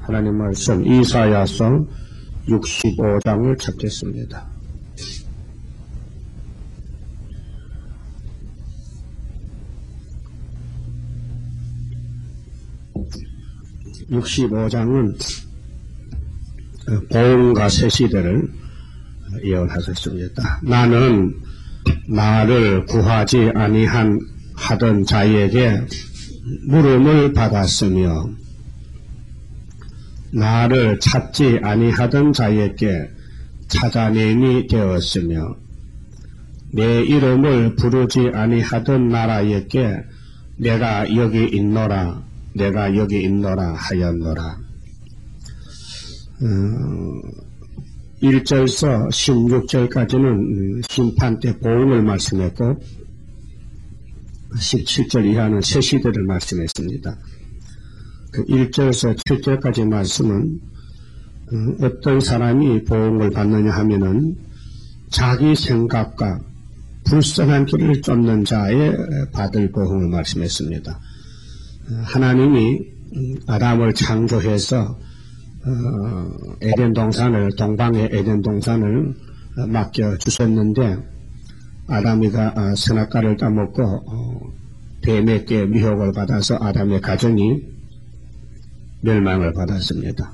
하나님 말씀 이사야서 65장을 찾겠습니다. (65장은) 보응과 새 시대를 예언하셨습니다. 나는 나를 구하지 하던 자에게 물음을 받았으며 나를 찾지 아니하던 자에게 찾아냄이 되었으며 내 이름을 부르지 아니하던 나라에게 내가 여기 있노라 하였노라. 1절서 16절까지는 심판 때 보응을 말씀했고 17절 이하는 새 시대를 말씀했습니다. 그 1절에서 7절까지 말씀은 어떤 사람이 보응을 받느냐 하면은 자기 생각과 불선한 길을 쫓는 자에 받을 보응을 말씀했습니다. 하나님이 아담을 창조해서 에덴 동산을, 동방의 에덴 동산을 맡겨주셨는데 아담이가 선악과를 따먹고 뱀에게 미혹을 받아서 아담의 가정이 멸망을 받았습니다.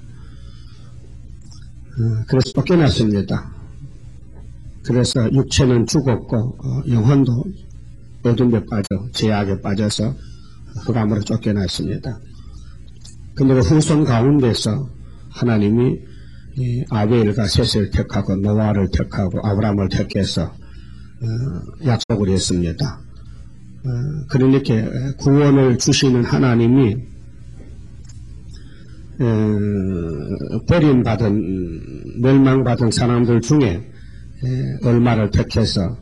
그래서 쫓겨났습니다. 그래서 육체는 죽었고 영혼도 어둠에 빠져 죄악에 빠져서 흑암으로 쫓겨났습니다. 근데 그 후손 가운데서 하나님이 아벨과 셋을 택하고 노아를 택하고 아브라함을 택해서 약속을 했습니다. 그러니까 구원을 주시는 하나님이 버림받은 멸망받은 사람들 중에 얼마를 택해서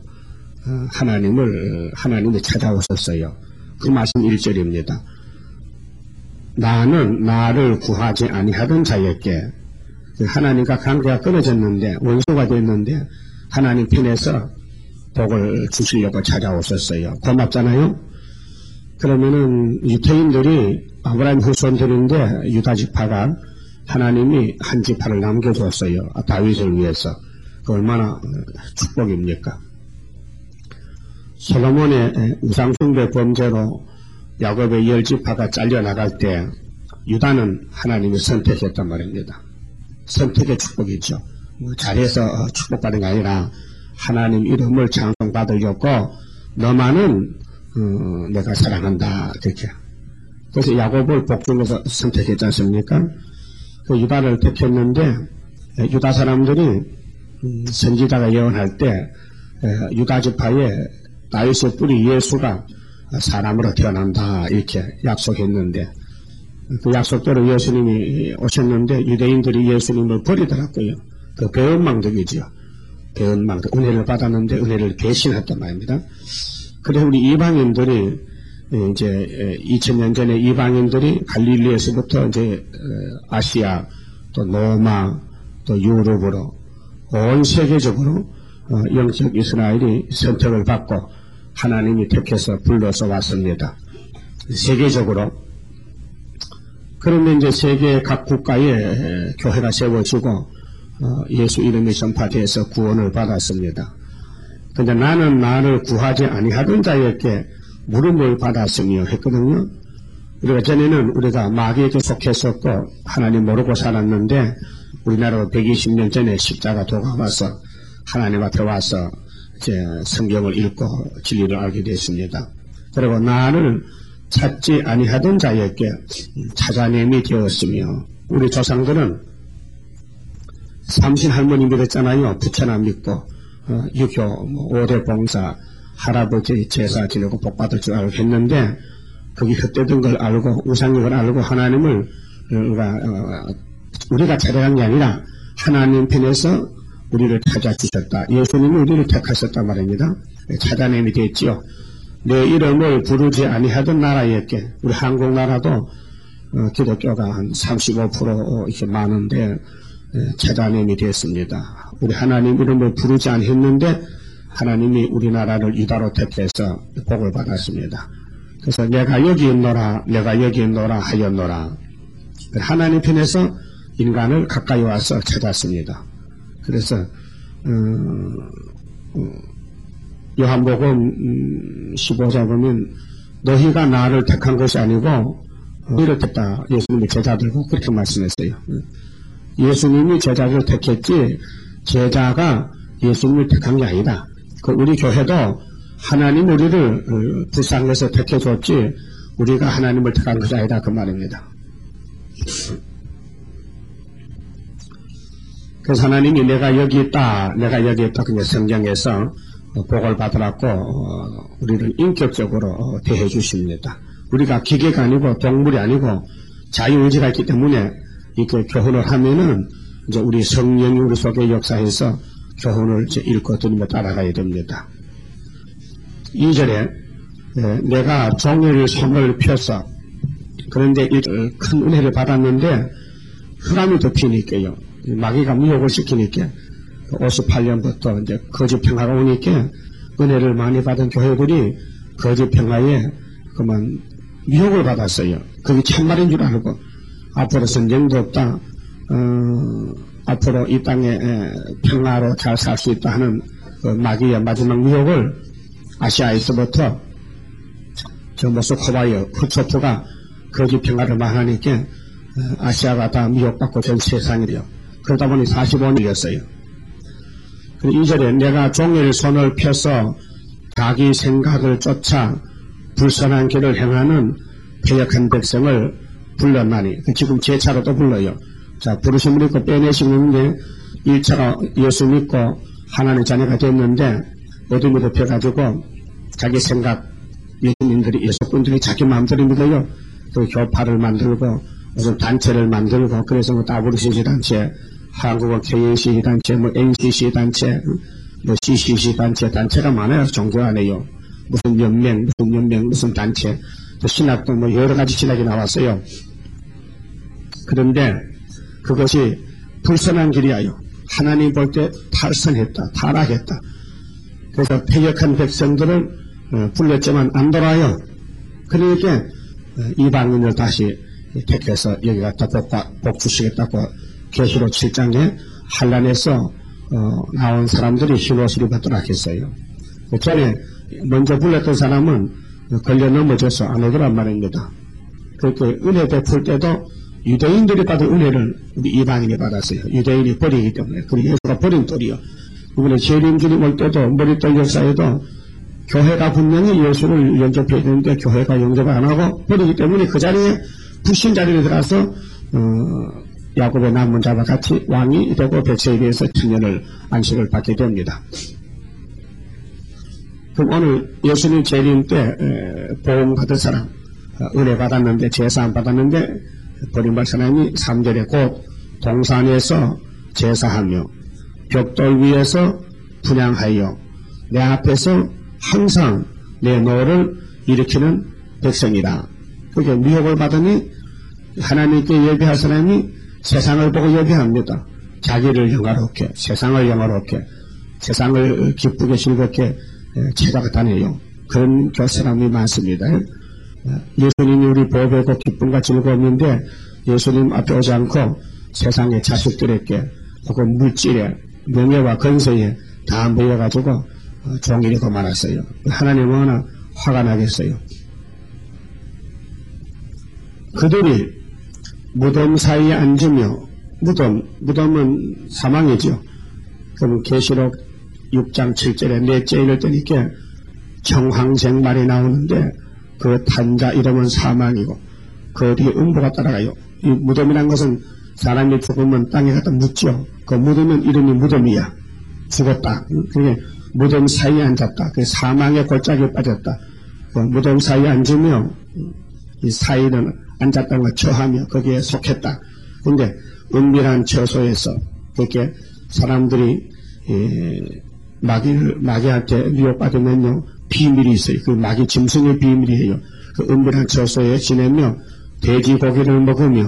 하나님이 찾아오셨어요. 그 말씀 1절입니다. 나는 나를 구하지 아니하던 자에게, 하나님과 관계가 끊어졌는데 원수가 됐는데 하나님 편에서 복을 주시려고 찾아오셨어요. 고맙잖아요. 그러면은 유태인들이 아브라함 후손들인데 유다지파가 하나님이 한 지파를 남겨줬어요. 다윗을 위해서. 그 얼마나 축복입니까? 솔로몬의 우상숭배 범죄로 야곱의 10지파가 잘려나갈 때 유다는 하나님이 선택했단 말입니다. 선택의 축복이죠. 잘해서 축복받은 게 아니라 하나님 이름을 찬송받으려고 너만은 내가 사랑한다 그렇게. 그래서 야곱을 복중에서 선택했지 않습니까? 그 유다를 택했는데 유다 사람들이 선지자가 예언할 때 유다지파에 다윗의 뿌리 예수가 사람으로 태어난다 이렇게 약속했는데 그 약속대로 예수님이 오셨는데 유대인들이 예수님을 버리더라고요. 그 배은망덕이죠. 배은망덕. 은혜를 받았는데 은혜를 배신했단 말입니다. 그래서 우리 이방인들이 이제 2000년 전에 이방인들이 갈릴리에서부터 이제 아시아 또 로마 또 유럽으로 온 세계적으로 영적 이스라엘이 선택을 받고 하나님이 택해서 불러서 왔습니다. 세계적으로. 그러면 이제 세계 각 국가에 교회가 세워지고 예수 이름이 전파돼서 구원을 받았습니다. 근데 나는 나를 구하지 아니하던 자에게 물음을 받았으며 했거든요. 우리가 전에는 우리가 마귀에게 속했었고 하나님 모르고 살았는데 우리나라로 120년 전에 십자가 도가 와서 하나님 앞에 와서 이제 성경을 읽고 진리를 알게 됐습니다. 그리고 나를 찾지 아니하던 자에게 찾아냄이 되었으며 우리 조상들은 삼신 할머니 믿었잖아요. 부처나 믿고 유교, 5대 봉사, 할아버지 제사 지내고 복 받을 줄 알고 했는데 그게 헛되던 걸 알고 우상력을 알고 하나님을 우리가 찾아간 게 아니라 하나님 편에서 우리를 찾아주셨다. 예수님이 우리를 택하셨단 말입니다. 찾아냄이 됐지요. 내 이름을 부르지 아니하던 나라에게 우리 한국 나라도 기독교가 한 35% 이렇게 많은데 찾아냄이 됐습니다. 우리 하나님 이름을 부르지 않았는데 하나님이 우리나라를 유다로 택해서 복을 받았습니다. 그래서 내가 여기 있노라 하였노라. 하나님 편에서 인간을 가까이 와서 찾았습니다. 그래서 요한복음 15장 보면 너희가 나를 택한 것이 아니고 너희를 택다. 예수님이 제자들고 그렇게 말씀했어요. 예수님이 제자를 택했지 제자가 예수님을 택한 게 아니다. 우리 교회도 하나님 우리를 불쌍해서 택해줬지 우리가 하나님을 택한 것이 아니다. 그 말입니다. 그래서 하나님이 내가 여기 있다. 그냥 성경에서 복을 받으라고 우리를 인격적으로 대해 주십니다. 우리가 기계가 아니고 동물이 아니고 자유의지가 있기 때문에 이렇게 교훈을 하면은 이제 우리 성령이 우리 속에 역사해서 교훈을 이제 읽고 들으며 따라가야 됩니다. 2절에 내가 종일 손을 펴서 그런데 큰 은혜를 받았는데 흑암이 덮이니까요. 마귀가 미혹을 시키니까 58년부터 이제 거짓 평화가 오니까 은혜를 많이 받은 교회들이 거짓 평화에 그만 미혹을 받았어요. 그게 참말인 줄 알고 앞으로 전쟁도 없다. 앞으로 이 땅에 평화로 잘 살 수 있다 하는 그 마귀의 마지막 미혹을 아시아에서부터 저 모스크바의 크루츠초프가 거짓 평화를 말하니까 아시아가 다 미혹받고 전 세상이래요. 그러다 보니 45년이었어요. 2절에 내가 종일 손을 펴서 자기 생각을 쫓아 불선한 길을 행하는 패역한 백성을 불렀나니 지금 제 차로 또 불러요. 자, 부르심을 입고 빼내시는 게 1차가 예수 믿고 하나님의 자녀가 됐는데 어둠이 덮여가지고 자기 생각 예수님들이 예수분들이 자기 마음대로 믿어요. 그 교파를 만들고 무슨 단체를 만들고 그래서 뭐 WCC 단체, 한국어 KAC 단체, 뭐 NCC 단체, 뭐 CCC 단체가 많아요. 종교 안에요. 무슨 연맹, 무슨 단체, 신학도 뭐 여러 가지 신학이 나왔어요. 그런데 그것이 불선한 길이야요. 하나님 볼 때 타락했다. 그래서 패역한 백성들을 불렀지만 안 돌아요. 그러니까 이방인을 다시 택해서 여기 갖다 복 주시겠다고 계시록 7장에 한란에서 나온 사람들이 흰옷을 입었더라 했어요. 그 전에 먼저 불렀던 사람은 걸려 넘어져서 안 오더란 말입니다. 그렇게 은혜 베풀 때도 유대인들이 받은 은혜를 우리 이방인이 받았어요. 유대인이 버리기 때문에. 그리고 예수가 버린 돌이요. 이번에 재림주님 올 때도 머릿돌 역사에도 교회가 분명히 예수를 영접해야 되는데 교회가 영접을 안 하고 버리기 때문에 그 자리에 불신 자리에 들어가서 야곱의 남은 자와 같이 왕이 되고 백성에 대해서 천년을 안식을 받게 됩니다. 그럼 오늘 예수님 재림 때 보험 받을 사람 은혜 받았는데 제사 안 받았는데 버림받은 사람이 3절에 곧 동산에서 제사하며 벽돌 위에서 분향하여 내 앞에서 항상 내 노를 일으키는 백성이다. 그게 미혹을 받으니 하나님께 예배할 사람이 세상을 보고 예배합니다. 자기를 영화롭게, 세상을 영화롭게, 세상을 기쁘게 즐겁게 찾아다녀요. 그런 사람이 많습니다. 예수님이 우리 보배고 기쁨과 즐거움인데 예수님 앞에 오지 않고 세상의 자식들에게 혹은 물질에 명예와 건세에 다 모여가지고 종일이 더 많았어요. 하나님은 얼마나 화가 나겠어요. 그들이 무덤 사이에 앉으며 무덤은 사망이죠. 그럼 계시록 6장 7절에 넷째 이럴 때니까 정황쟁말이 나오는데 그 탄자 이름은 사망이고 그 뒤에 음보가 따라가요. 이 무덤이란 것은 사람이 죽으면 땅에 갖다 묻죠. 그 묻으면 이름이 무덤이야. 죽었다. 그게 무덤 사이에 앉았다. 그 사망의 골짜기에 빠졌다. 그 무덤 사이에 앉으며 이 사이는 앉았다는 걸 처하며 거기에 속했다. 근데 은밀한 처소에서 그렇게 사람들이 마귀한테 미혹받으면요 비밀이 있어요. 그 마귀 짐승의 비밀이에요. 그 은밀한 처소에 지내며 돼지 고기를 먹으며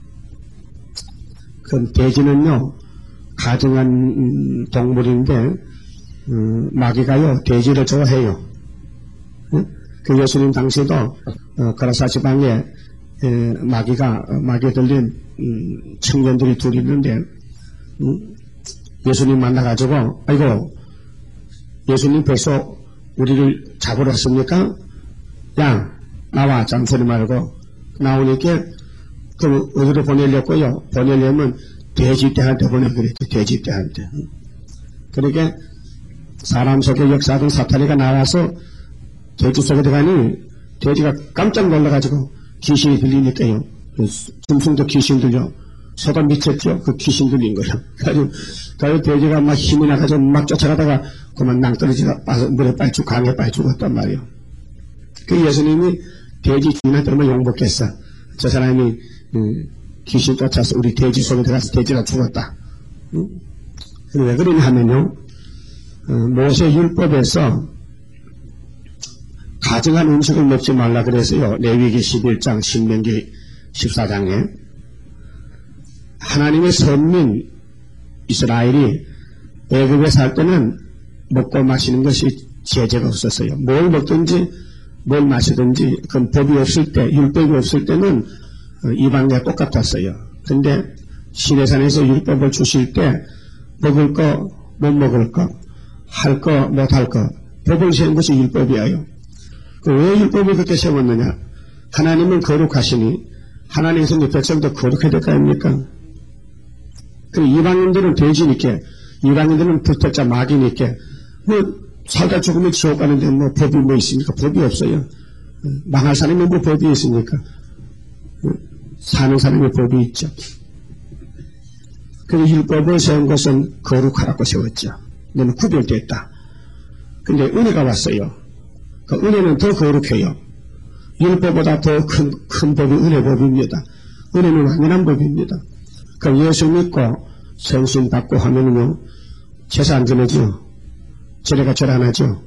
그 돼지는요 가증한 동물인데 마귀가요 돼지를 좋아해요. 그 예수님 당시도 거라사 지방에 마귀에 들린 청년들이 둘이 있는데 예수님 만나가지고 아이고 예수님 벌써 우리를 잡으러 왔습니까? 야 나와 잠소리 말고 나오니까 그럼 어디로 보내려고요? 보내려면 돼지떼한테 보내그랬대. 돼지떼한테. 그러니까 사람 속에 역사하던 사탄이가 나와서 돼지 속에 들어가니 돼지가 깜짝 놀라가지고 귀신이 들리니까요. 짐승도 귀신 들려. 소가 미쳤죠. 그 귀신 들린 거예요. 그래서 돼지가 막 힘이 나가지고 막 쫓아가다가 그만 낭떠러지가 빠져 물에 빠져 강에 빠져 죽었단 말이에요. 그 예수님이 돼지 주인한테 얼마나 용복했어. 저 사람이 귀신 쫓아서 우리 돼지 속에 들어가서 돼지가 죽었다. 왜 그러냐 하면요. 모세 율법에서 가증한 음식을 먹지 말라 그래서요. 레위기 11장, 신명기 14장에 하나님의 선민 이스라엘이 애굽에 살 때는 먹고 마시는 것이 제재가 없었어요. 뭘 먹든지 뭘 마시든지 그건 법이 없을 때, 율법이 없을 때는 이방과 똑같았어요. 근데 시내산에서 율법을 주실 때 먹을 거, 못 먹을 거, 할 거, 못 할 거, 법을 세운 것이 율법이에요. 왜 율법을 그렇게 세웠느냐? 하나님은 거룩하시니 하나님의 성도 백성도 거룩해야 될 거 아닙니까? 그 이방인들은 돼지니까, 이방인들은 불태자 마귀니까, 살다 죽으면 지옥 가는데 법이 있습니까? 법이 없어요. 망할 사람이 법이 있습니까? 사는 사람의 법이 있죠. 그 율법을 세운 것은 거룩하라고 세웠죠. 너는 구별됐다. 근데 은혜가 왔어요. 그 은혜는 더 거룩해요. 율법보다 더 큰 법이 은혜법입니다. 은혜는 완전한 법입니다. 그 예수 믿고 성신 받고 하면은요, 제사 안 지내죠. 제례가 절 안 하죠.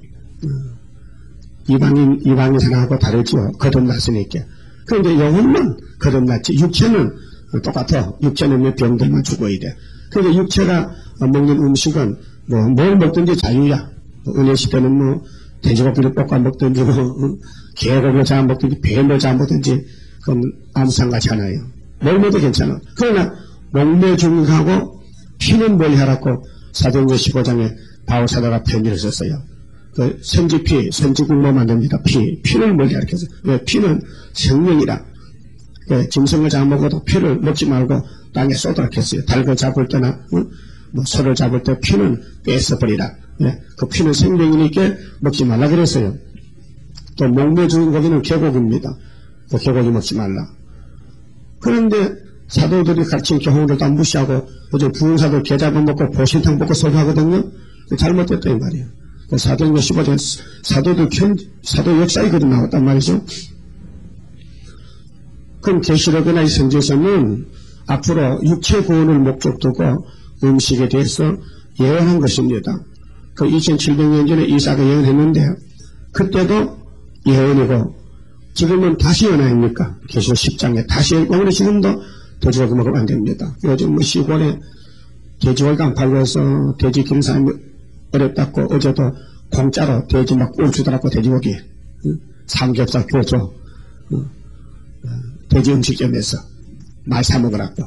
이방인 사람하고 다르죠. 거듭났으니까. 그런데 영혼만 거듭났지. 육체는 똑같아. 육체는 병들만 죽어야 돼. 그런데 육체가 먹는 음식은 뭘 먹든지 자유야. 은혜 시대는 돼지고기를 볶아 먹든지, 개고기를 잡아 먹든지, 뱀을 잡아 먹든지, 그건 아무 상관이 않아요. 뭘 먹어도 괜찮아. 그러나, 목매중하고 피는 멀리 하라고 사도행전 15장에 바울 사도가 편지를 썼어요. 그 선지피, 선지국모 만듭니다. 피는 멀리 하라고 해서. 왜? 피는 생명이라. 짐승을 잡아 먹어도 피를 먹지 말고 땅에 쏟도록 했어요. 닭을 잡을 때나, 소를 잡을 때 피는 뺏어버리라. 그 피는 생명이니까 먹지 말라 그랬어요. 또 목매 죽은 고기는 개고기입니다. 그 개고기 먹지 말라. 그런데 사도들이 가르친 교훈을 다 무시하고 요즘 부흥사도 개 잡아먹고 보신탕 먹고 소주하거든요. 잘못됐다 이 말이에요. 그 사도행전 15장 사도 역사에 그도 나왔단 말이죠. 그럼 계시록이나 이 성경에서는 앞으로 육체 구원을 목적 두고 음식에 대해서 예언한 것입니다. 그 2700년 전에 이사가 예언했는데 그때도 예언이고 지금은 다시 예언입니까? 계시록 10장에 다시 예언. 지금도 돼지고기 먹으면 안 됩니다. 요즘 시골에 돼지고기 안 팔고 해서 돼지 기른 사람이 어렵다고 어제도 공짜로 돼지 막 꿀 주더라고. 돼지고기 삼겹살 구워줘. 돼지 음식점에서 많이 사 먹으라고.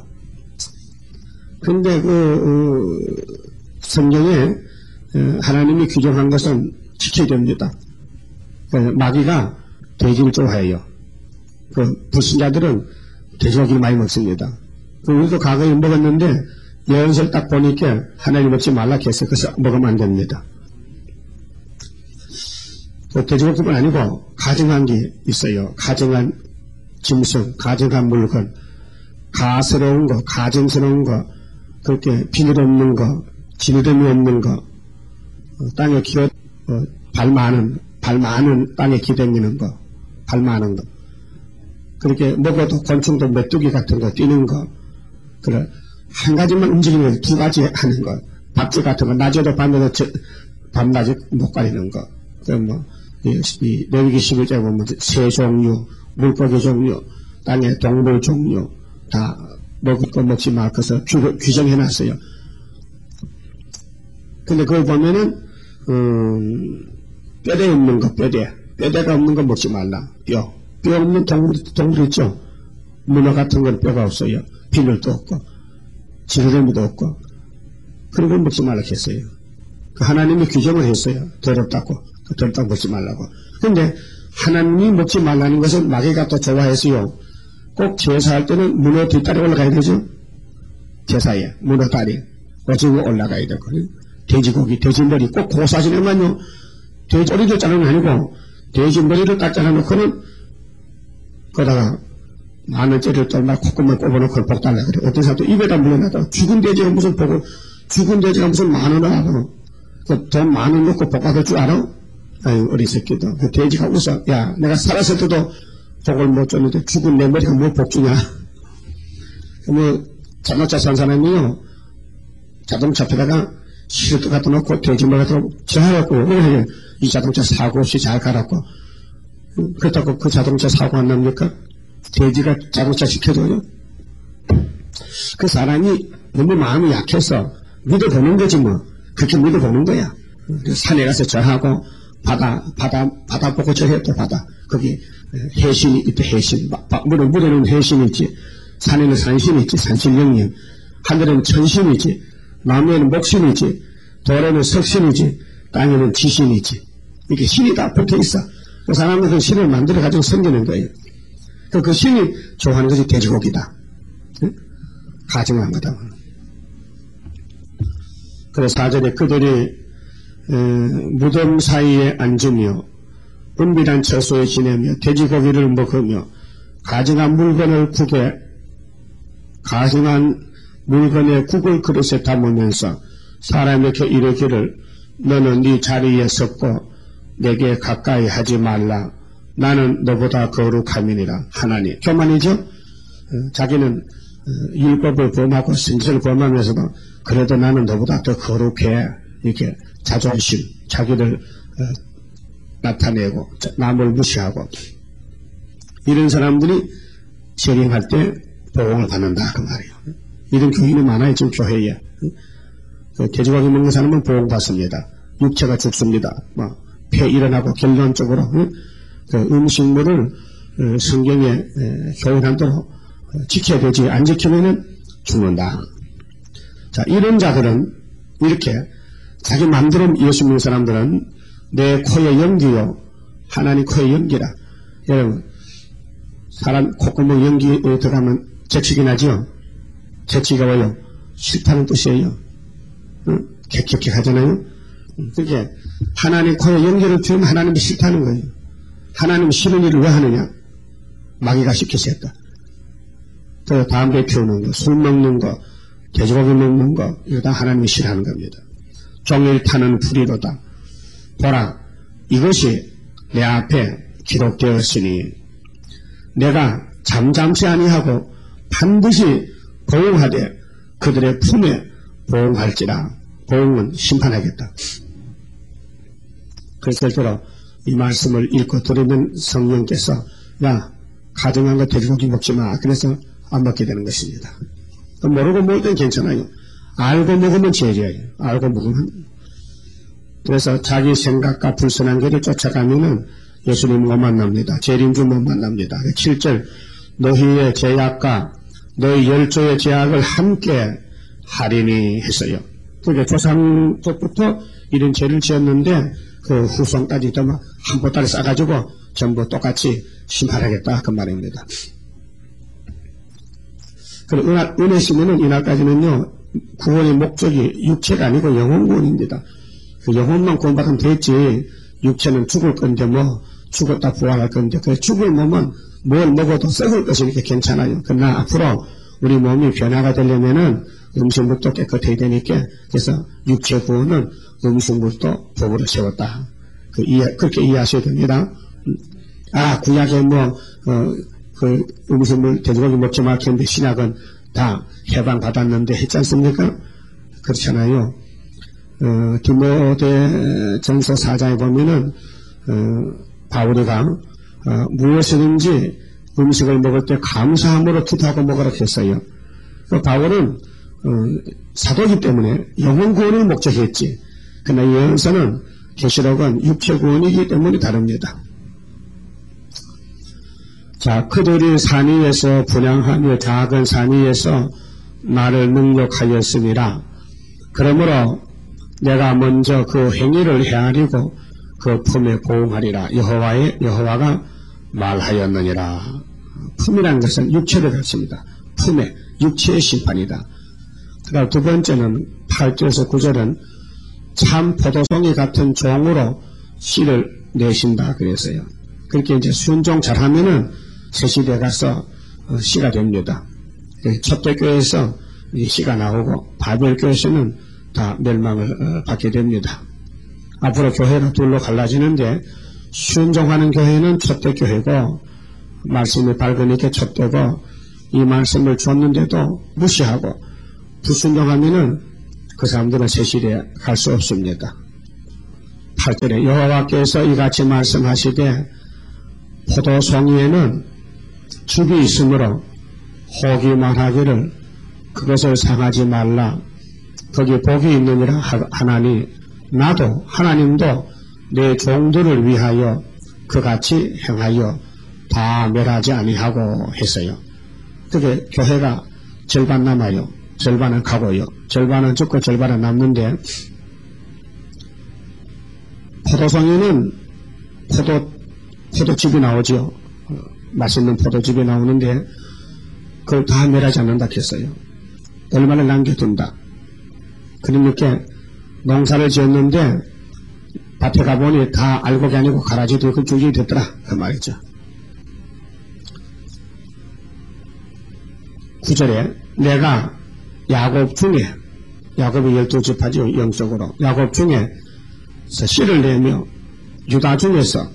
근데 성경에 하나님이 규정한 것은 지켜야 됩니다. 마귀가 돼지를 좋아해요. 불신자들은 돼지고기를 많이 먹습니다. 우리도 과거에 먹었는데 예언서를 딱 보니까 하나님 먹지 말라 했어요. 그래서 먹으면 안 됩니다. 돼지고기뿐 아니고 가증한 게 있어요. 가증한 짐승, 가증한 물건, 가스러운 거, 가증스러운 거, 그렇게 비늘 없는 거, 질감이 없는 거, 땅에 발 많은 땅에 기대기는 거, 발 많은 거. 그렇게 먹어도 곤충도 메뚜기 같은 거 뛰는 거, 그래. 한 가지만 움직이는 거, 두 가지 하는 거, 박쥐 같은 거, 낮에도 밤낮에 못 가리는 거. 이 레위기 11장에 보면 새 종류, 물고기 종류, 땅의 동물 종류, 다 먹을 거 먹지 말 것을 규정해놨어요. 근데 그걸 보면은, 뼈대 없는 거, 뼈대가 없는 거 먹지 말라. 뼈 없는 동물 있죠? 문어 같은 건 뼈가 없어요. 비늘도 없고 지느러미도 없고 그런 걸 먹지 말라고 했어요. 그 하나님이 규정을 했어요. 더럽다고 먹지 말라고. 근데 하나님이 먹지 말라는 것은 마귀가 또 좋아해서요. 꼭 제사할 때는 문어 뒷다리 올라가야 되죠. 제사에 문어 다리 오징어 올라가야 되고 돼지고기 돼지머리 꼭 고사지내만요. 돼지머리를 자르는 게 아니고 돼지머리를 딱 잘라놓고는 거다가 만원짜리를 또 콧구멍 꼽아놓고 그걸 복 달라 그래. 어떤 사람도 입에다 물려놨다가 죽은 돼지가 무슨 복을 죽은 돼지가 무슨 만원을 하고 그 돈 만원 넣고 복 받을 줄 알아? 아유 어리새끼도 그 돼지가 웃어. 야 내가 살았을 때도 복을 못 줬는데 죽은 내 머리가 뭐 복 주냐. 뭐 자동차 산 사람이요 자동차 앞에다가 시루도 갖다 놓고 돼지머리 갖다 놓고 잘하고 이 자동차 사고 없이 잘 갈았고 그렇다고 그 자동차 사고 안 납니까? 돼지가 자동차 시켜줘요. 그 사람이 너무 마음이 약해서 믿어보는 거지 뭐. 그렇게 믿어보는 거야. 산에 가서 저하고 바다 보고 저해 또 바다. 거기 해신이 있대 해신. 물에는 해신이 있지. 산에는 산신이 있지. 산신령님. 하늘에는 천신이 있지. 나무에는 목신이 있지. 돌에는 석신이 있지. 땅에는 지신이 있지. 이렇게 신이 다 붙어 있어. 그 사람은 그 신을 만들어 가지고 섬기는 거예요. 그 신이 좋아하는 것이 돼지고기다. 가증한 거다. 그래서 4절에 그들이 무덤 사이에 앉으며 은밀한 처소에 지내며 돼지고기를 먹으며 가증한 물건의 국을 그릇에 담으면서 사람에게 이르기를 너는 네 자리에 섰고 내게 가까이 하지 말라. 나는 너보다 거룩함이니라. 하나님. 교만이죠? 자기는 율법을 범하고 신체를 범하면서도 그래도 나는 너보다 더 거룩해. 이렇게 자존심, 자기를 나타내고 남을 무시하고 이런 사람들이 재림할 때 보응을 받는다. 그 말이에요. 이런 교인이 많아요. 지금 교회에. 돼지고기 먹는 사람은 보응받습니다. 육체가 죽습니다. 폐 일어나고 결론적으로 그 음식물을 성경에 교훈한대로 지켜야 되지 안 지키면은 죽는다. 자, 이런 자들은 이렇게 자기 마음대로 예수 믿는 사람들은 내 코에 연기요 하나님 코에 연기라. 여러분 사람 콧구멍 연기 들어가면 재치기 나죠. 재치기가 와요. 싫다는 뜻이에요. 객격해 하잖아요. 그게 하나님 코에 연기를 주면 하나님이 싫다는 거예요. 하나님 싫은 일을 왜 하느냐? 마귀가 시켜서 했다. 또 담배 피우는 거, 술 먹는 거, 돼지고기 먹는 거, 이거 다 하나님이 싫어하는 겁니다. 종일 타는 불의로다. 보라, 이것이 내 앞에 기록되었으니 내가 잠잠치 아니하고 반드시 보응하되 그들의 품에 보응할지라. 보응은 심판하겠다. 그래서 절대로 이 말씀을 읽고 들으면 성령께서 야 가정한 거 돼지고기 먹지 마. 그래서 안 먹게 되는 것입니다. 모르고 먹을 땐 괜찮아요. 알고 먹으면 죄예요. 알고 먹으면. 그래서 자기 생각과 불선한 길을 쫓아가면은 예수님 못 만납니다. 재림주 못 만납니다. 7절 너희의 죄악과 너희 열조의 죄악을 함께 하리니 했어요. 그러니까 조상 때부터 이런 죄를 지었는데 그 후손까지 한 보따리 싸가지고 전부 똑같이 심판하겠다 그 말입니다. 그리고 은혜 심에는 이날까지는요 구원의 목적이 육체가 아니고 영혼 구원입니다. 그 영혼만 구원받으면 됐지 육체는 죽을 건데 뭐 죽었다 부활할 건데 그 죽을 몸은 뭘 먹어도 썩을 것이니까 괜찮아요. 그러나 앞으로 우리 몸이 변화가 되려면은 음식물도 깨끗해야 되니까 그래서 육체 구원은 음식물도 복으로 세웠다. 그렇게 이해하셔야 됩니다. 구약에 그 음식물 돼지고기 먹지 말라 했는데 신약은 다 해방받았는데 했지 않습니까? 그렇잖아요. 디모데 전서 4장에 보면은 바울이가 무엇이든지 음식을 먹을 때 감사함으로 기도하고 먹으라 했어요. 바울은 사도이기 때문에 영혼 구원을 목적했지. 그러나 이 영서는 계시록은 육체 구원이기 때문에 다릅니다. 자, 그들이 산 위에서 분향하며 작은 산 위에서 나를 능욕하였음이라. 그러므로 내가 먼저 그 행위를 헤아리고 그 품에 보응하리라. 여호와가 말하였느니라. 품이라는 것은 육체를 갖습니다. 품에, 육체의 심판이다. 그다음 두 번째는 8절에서 9절은 참 포도송이 같은 종으로 씨를 내신다 그랬어요. 그렇게 이제 순종 잘하면은 새 시대에 가서 씨가 됩니다. 촛대교회에서 씨가 나오고 바벨교회에서는 다 멸망을 받게 됩니다. 앞으로 교회가 둘로 갈라지는데 순종하는 교회는 촛대교회고 말씀이 밝으니까 촛대고 이 말씀을 줬는데도 무시하고 불순종하면은 그 사람들은 새 시대에 갈 수 없습니다. 8절에 여호와께서 이같이 말씀하시되 포도송이에는 죽이 있으므로 혹이 말하기를 그것을 상하지 말라. 거기 복이 있느니라 하나니 나도 하나님도 내 종들을 위하여 그같이 행하여 다 멸하지 아니하고 했어요. 그게 교회가 절반 남아요. 절반은 가고요. 절반은 죽고 절반은 남는데 포도송이는 포도즙이 나오죠. 맛있는 포도즙이 나오는데 그걸 다 멸하지 않는다 했어요. 얼마나 남겨둔다. 그러니까 농사를 지었는데 밭에 가보니 다 알곡이 아니고 가라지도 그 줄이 됐더라 그 말이죠. 9절에 내가 야곱 중에 야곱이 12지파죠. 영적으로 야곱 중에 씨를 내며 유다 중에서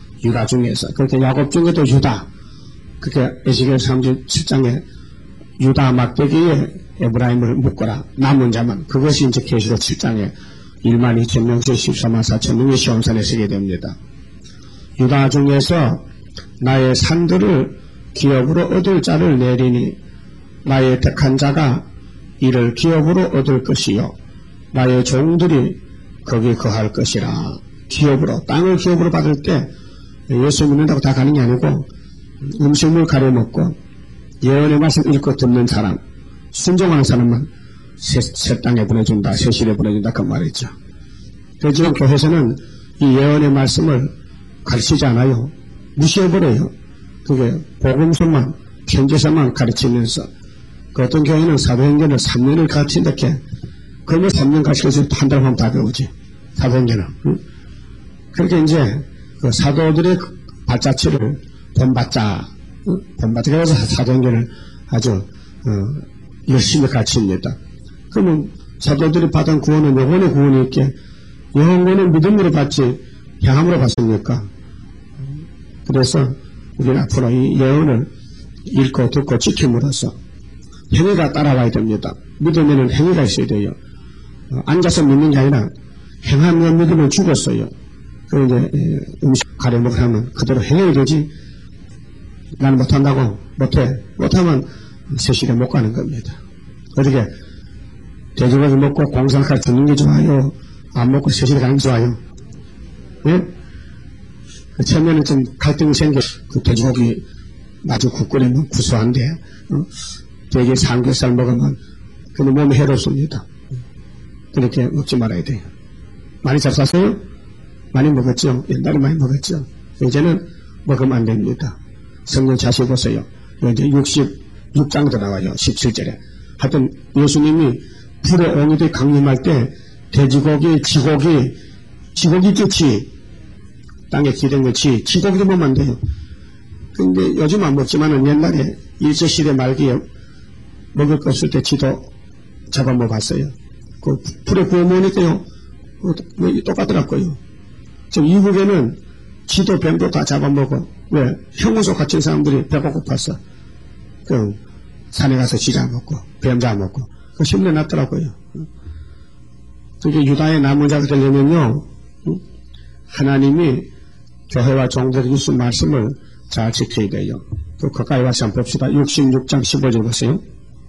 그렇게 야곱 중에도 유다 그렇게 에스겔 37장에 유다 막대기에 에브라임을 묶어라 남은 자만 그것이 이제 계시록 7장에 1만 2천 명씩 14만 4천 명이 시온산에 서게 됩니다. 유다 중에서 나의 산들을 기업으로 얻을 자를 내리니 나의 택한 자가 이를 기업으로 얻을 것이요 나의 종들이 거기 거할 것이라. 기업으로 땅을 기업으로 받을 때 예수 믿는다고 다 가는 게 아니고 음식물 가려 먹고 예언의 말씀 읽고 듣는 사람 순종하는 사람만 새 땅에 보내준다 새 시대에 보내준다 그 말이죠. 그래서 지금 교회에서는 이 예언의 말씀을 가르치지 않아요. 무시해버려요. 그게 복음서만 편지서만 가르치면서 그 어떤 교회는 사도행전을 3년을 가르친다 해 그러면 3년 가르쳐서 한 달 하면 다 배우지 사도행전은. 그렇게 이제 그 사도들의 발자취를 본받자 그래서 사도행전을 아주 열심히 가르칩니다. 그러면 사도들이 받은 구원은 영혼의 구원이 있게 영혼은 믿음으로 받지 향함으로 받습니까? 그래서 우리는 앞으로 이 예언을 읽고 듣고 지킴으로써 행위가 따라와야 됩니다. 믿으면 행위가 있어야 돼요. 앉아서 믿는 게 아니라 행하면 믿으면 죽었어요. 그리고 이제 음식 가려먹고 하면 그대로 행해야 되지. 나는 못한다고 못하면 새 시대 못 가는 겁니다. 어떻게 돼지고기 먹고 공산칼 주는 게 좋아요? 안 먹고 새 시대 가는 게 좋아요? 예? 처음에는 좀 갈등이 생겨. 그 돼지고기 아주 국 끓이면 구수한데 돼지 삼겹살 먹으면 근데 몸에 해롭습니다. 그렇게 먹지 말아야 돼요. 많이 잡쌌어요? 많이 먹었죠? 옛날에 많이 먹었죠? 이제는 먹으면 안 됩니다. 성경 자세히 보세요. 이제 66장도 나와요. 17절에. 하여튼 예수님이 불의 옹이들이 강림할 때 돼지고기, 쥐고기 끝이 땅에 기댄 것이 쥐고기도 먹으면 안 돼요. 근데 요즘 안 먹지만은 옛날에 일제시대 말기에 먹을 거 없을 때 쥐도 잡아 먹었어요. 그 불에 구워 먹으니까요. 똑같더라고요. 지금 이북에는 쥐도 뱀도 다 잡아먹어. 왜? 형무소 갇힌 사람들이 배가 고팠어. 그 산에 가서 쥐 잡아먹고 뱀 잡아먹고 그 신문에 났더라고요. 그게 유다의 남은 자가 되려면요. 하나님이 교회와 종들이 주신 말씀을 잘 지켜야 돼요. 또 가까이 와서 한번 봅시다. 66장 15절 보세요.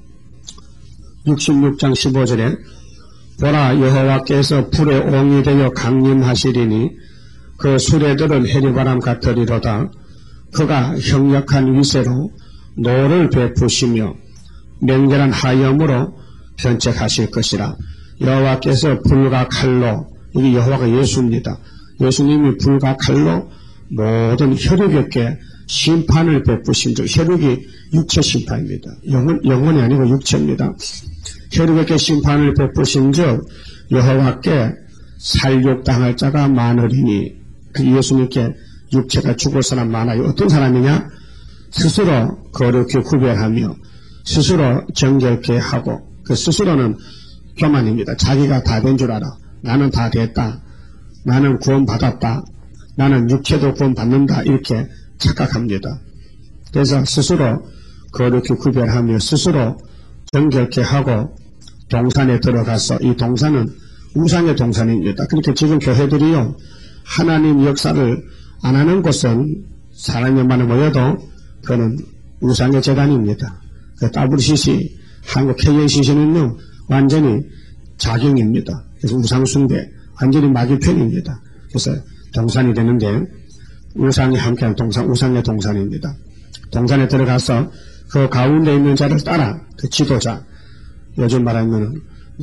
66장 15절에 보라 여호와께서 불의 옹이 되어 강림하시리니 그 수레들은 해리바람 같으리로다. 그가 형력한 위세로 노를 베푸시며 맹렬한 하염으로 변책하실 것이라. 여호와께서 불과 칼로, 여기 여호와가 예수입니다. 예수님이 불과 칼로 모든 혈육 없게 심판을 베푸신 즉, 혈육이 육체 심판입니다. 영혼이 아니고 육체입니다. 혈육 없게 심판을 베푸신 즉 여호와께 살육당할 자가 많으리니, 그 예수님께 육체가 죽을 사람 많아요. 어떤 사람이냐? 스스로 거룩히 구별하며 스스로 정결케 하고, 그 스스로는 교만입니다. 자기가 다 된 줄 알아. 나는 다 됐다. 나는 구원받았다. 나는 육체도 구원받는다. 이렇게 착각합니다. 그래서 스스로 거룩히 구별하며 스스로 정결케 하고 동산에 들어가서, 이 동산은 우상의 동산입니다. 그렇게 지금 교회들이요, 하나님 역사를 안 하는 곳은 사람이 많이 모여도 그는 우상의 재단입니다. 그 WCC, 한국 KNCC는요, 완전히 자경입니다. 그래서 우상숭배, 완전히 마귀편입니다. 그래서 동산이 되는데, 우상이 함께한 동산, 우상의 동산입니다. 동산에 들어가서 그 가운데 있는 자를 따라, 그 지도자, 요즘 말하면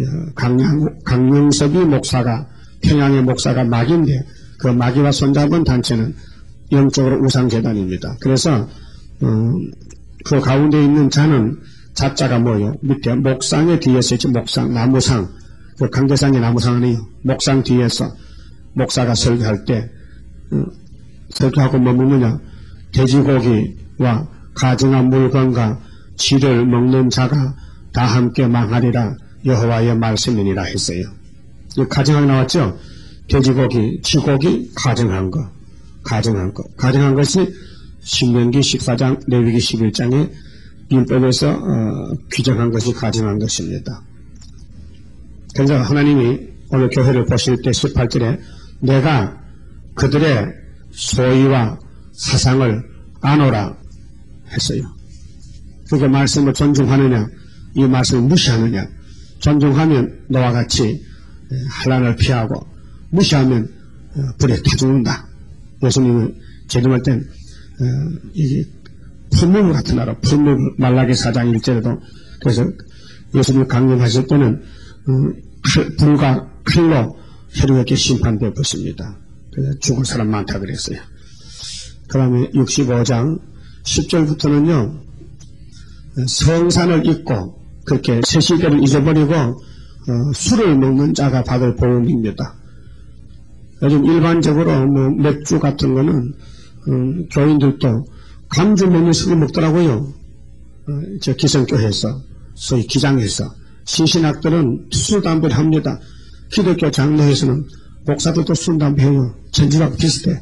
강영섭이 목사가, 평양의 목사가 마귀인데, 그 마귀와 손잡은 단체는 영적으로 우상재단입니다. 그래서 그 가운데 있는 자는, 자자가 뭐예요? 밑에 목상의 뒤에서 있지, 목상, 나무상, 그 강대상의 나무상 아니에요. 목상 뒤에서 목사가 설교할 때 설교하고 뭐 먹느냐? 돼지고기와 가증한 물건과 쥐를 먹는 자가 다 함께 망하리라 여호와의 말씀이니라 했어요. 가증한 나왔죠? 돼지고기, 쥐고기, 가증한 거. 가증한 것이 신명기 14장, 레위기 11장에 율법에서 규정한 것이 가증한 것입니다. 그래서 하나님이 오늘 교회를 보실 때 18절에 내가 그들의 소위와 사상을 아노라 했어요. 그렇게 말씀을 존중하느냐, 이 말씀을 무시하느냐. 존중하면 너와 같이 환난을 피하고, 무시하면 불에 타 죽는다. 예수님은 재림할 땐 이게 풀물 같은 나라, 풀물 말라기 4장 1절에도, 그래서 예수님 강림하실 때는 불과 칼로 혈육에게 심판되어 것입니다. 그래서 죽을 사람 많다 그랬어요. 그 다음에 65장 10절부터는요, 성산을 잊고 그렇게 세시대를 잊어버리고 술을 먹는 자가 받을 복음입니다. 요즘 일반적으로 뭐 맥주 같은 거는 교인들도 감주 먹는 술을 먹더라고요. 저 기성교회에서, 소위 기장에서. 신신학들은 술, 담배를 합니다. 기독교 장로에서는 목사들도 술, 담배 해요. 전지하고 비슷해.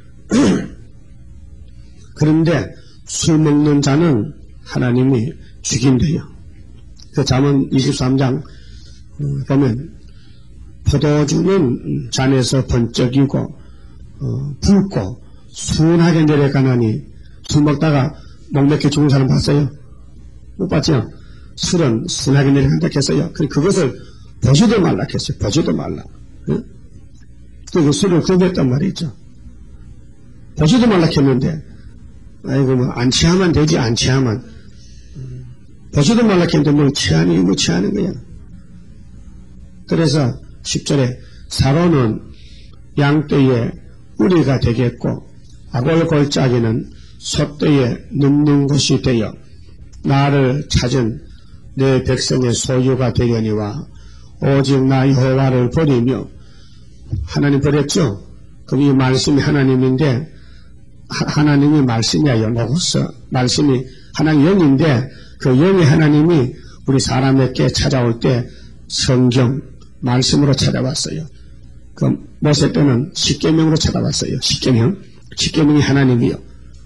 그런데 술 먹는 자는 하나님이 죽인대요. 그 잠언 23장 보면 포도주는 잔에서 번쩍이고 붉고 순하게 내려가나니, 술 먹다가 목맥혀 죽은 사람 봤어요? 못 봤죠? 술은 순하게 내려간다 했어요. 그것을 보지도 말라 했어요. 보지도 말라. 그 술을 금했단 말이죠. 보지도 말라 했는데, 아이고, 뭐, 안 취하면 되지, 안 취하면. 보지도 말라 했는데, 뭘 취하니, 뭐 취하는 거야. 그래서 10절에 사로는 양떼의 우리가 되겠고, 아골골짜기는 소떼에 눕는 곳이 되어 나를 찾은 내 백성의 소유가 되려니와, 오직 나 여호와를 버리며, 하나님 버렸죠? 그럼 이 말씀이 하나님인데, 하나님이 말씀이에요. 로고스. 말씀이 하나님 영인데, 그 영의 하나님이 우리 사람에게 찾아올 때 성경, 말씀으로 찾아왔어요. 그 모세 때는 십계명으로 찾아왔어요. 십계명이 하나님이요.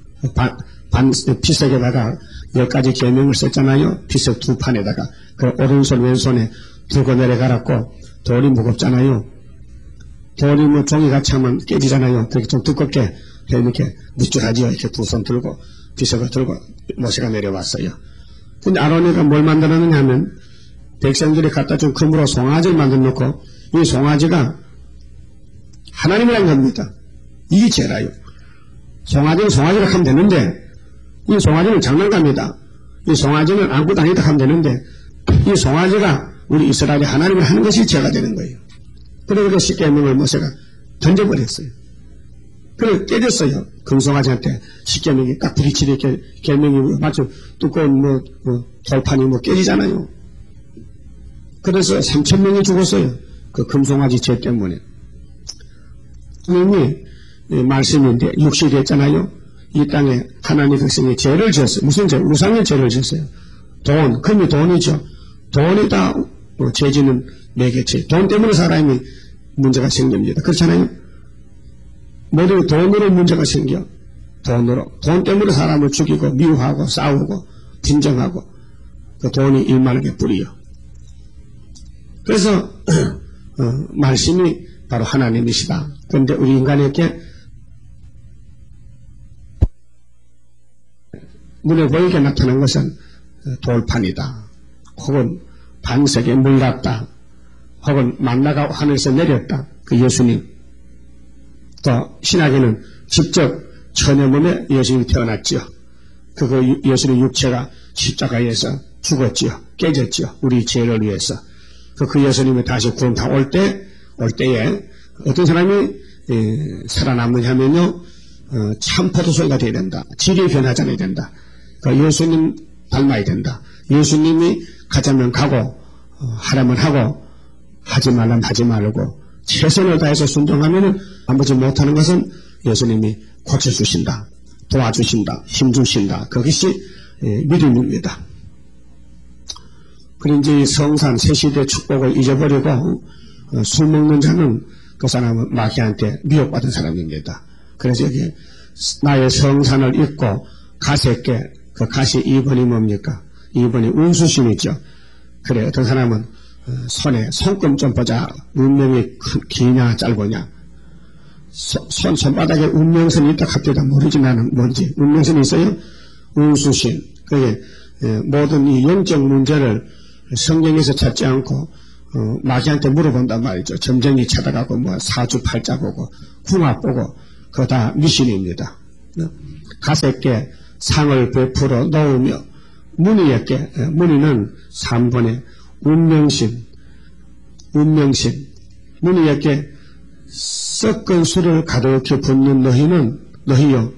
피석에다가 10가지 계명을 썼잖아요. 피석 두 판에다가. 그 오른손 왼손에 두고 내려가라고. 돌이 무겁잖아요. 돌이 뭐 종이같이 하면 깨지잖아요. 그렇게 좀 두껍게 이렇게 밑줄하지요. 이렇게 두 손 들고 피석을 들고 모세가 내려왔어요. 근데 아론이가 뭘 만들었느냐 하면 백성들이 갖다 준 금으로 송아지를 만들어 놓고, 이 송아지가 하나님이란 겁니다. 이게 죄라요. 송아지는 송아지라 하면 되는데, 이 송아지는 장난감이다. 이 송아지는 아무것도 아니다 하면 되는데, 이 송아지가 우리 이스라엘이 하나님을 하는 것이 죄가 되는 거예요. 그래서 십계명을 모세가 던져버렸어요. 그래 깨졌어요. 금송아지한테 십계명이 딱 부딪히게 계명이 마치 두꺼운 돌판이 깨지잖아요. 그래서 3,000명이 죽었어요. 그 금송아지 죄 때문에. 이미 말씀인데 육신이 됐잖아요. 이 땅에 하나님 백성이 죄를 지었어요. 무슨 죄? 우상의 죄를 지었어요. 돈, 금이 돈이죠. 돈이 다 죄지는 매개체. 돈 때문에 사람이 문제가 생깁니다. 그렇잖아요. 모두 돈으로 문제가 생겨. 돈으로. 돈 때문에 사람을 죽이고 미워하고 싸우고 분쟁하고 그 돈이 일만하게 뿌리요. 그래서 말씀이 바로 하나님이시다. 그런데 우리 인간에게 눈에 보이게 나타난 것은 돌판이다. 혹은 반석에 물났다. 혹은 만나가 하늘에서 내렸다. 그 예수님. 또 신학에는 직접 처녀 몸에 예수님이 태어났지요. 그 예수님 육체가 십자가에서 죽었지요. 깨졌지요. 우리 죄를 위해서. 그 예수님이 다시 구원 다 올 때에 어떤 사람이 살아남느냐면요. 참 포도송이가 되어야 된다. 질이 변하지 않아야 된다. 그러니까 예수님 닮아야 된다. 예수님이 가자면 가고 하라면 하고 하지 말라면 하지 말고 최선을 다해서 순종하면 아버지 못하는 것은 예수님이 고쳐주신다. 도와주신다. 힘주신다. 그것이 믿음입니다. 그리고 이제 성산 새시대 축복을 잊어버리고 술 먹는 자는 그 사람은 마귀한테 미혹받은 사람입니다. 그래서 여기 나의 성산을 잊고 가세께 그 가시 2번이 뭡니까? 2번이 운수심이죠. 그래 어떤 사람은 손에 손금 좀 보자. 운명이 기냐 짧으냐. 손바닥에 운명선이 있다 갑자기 모르지 나는 뭔지. 운명선이 있어요. 운수심. 그게 모든 이 영적 문제를 성경에서 찾지 않고 마귀한테 물어본단 말이죠. 점쟁이 찾아가고 사주팔자 보고 궁합 보고 그거 다 미신입니다. 가세께 상을 베풀어 놓으며 문의에게 문의는 3번에 운명심 문의에게 썩은 술을 가득히 붓는 너희요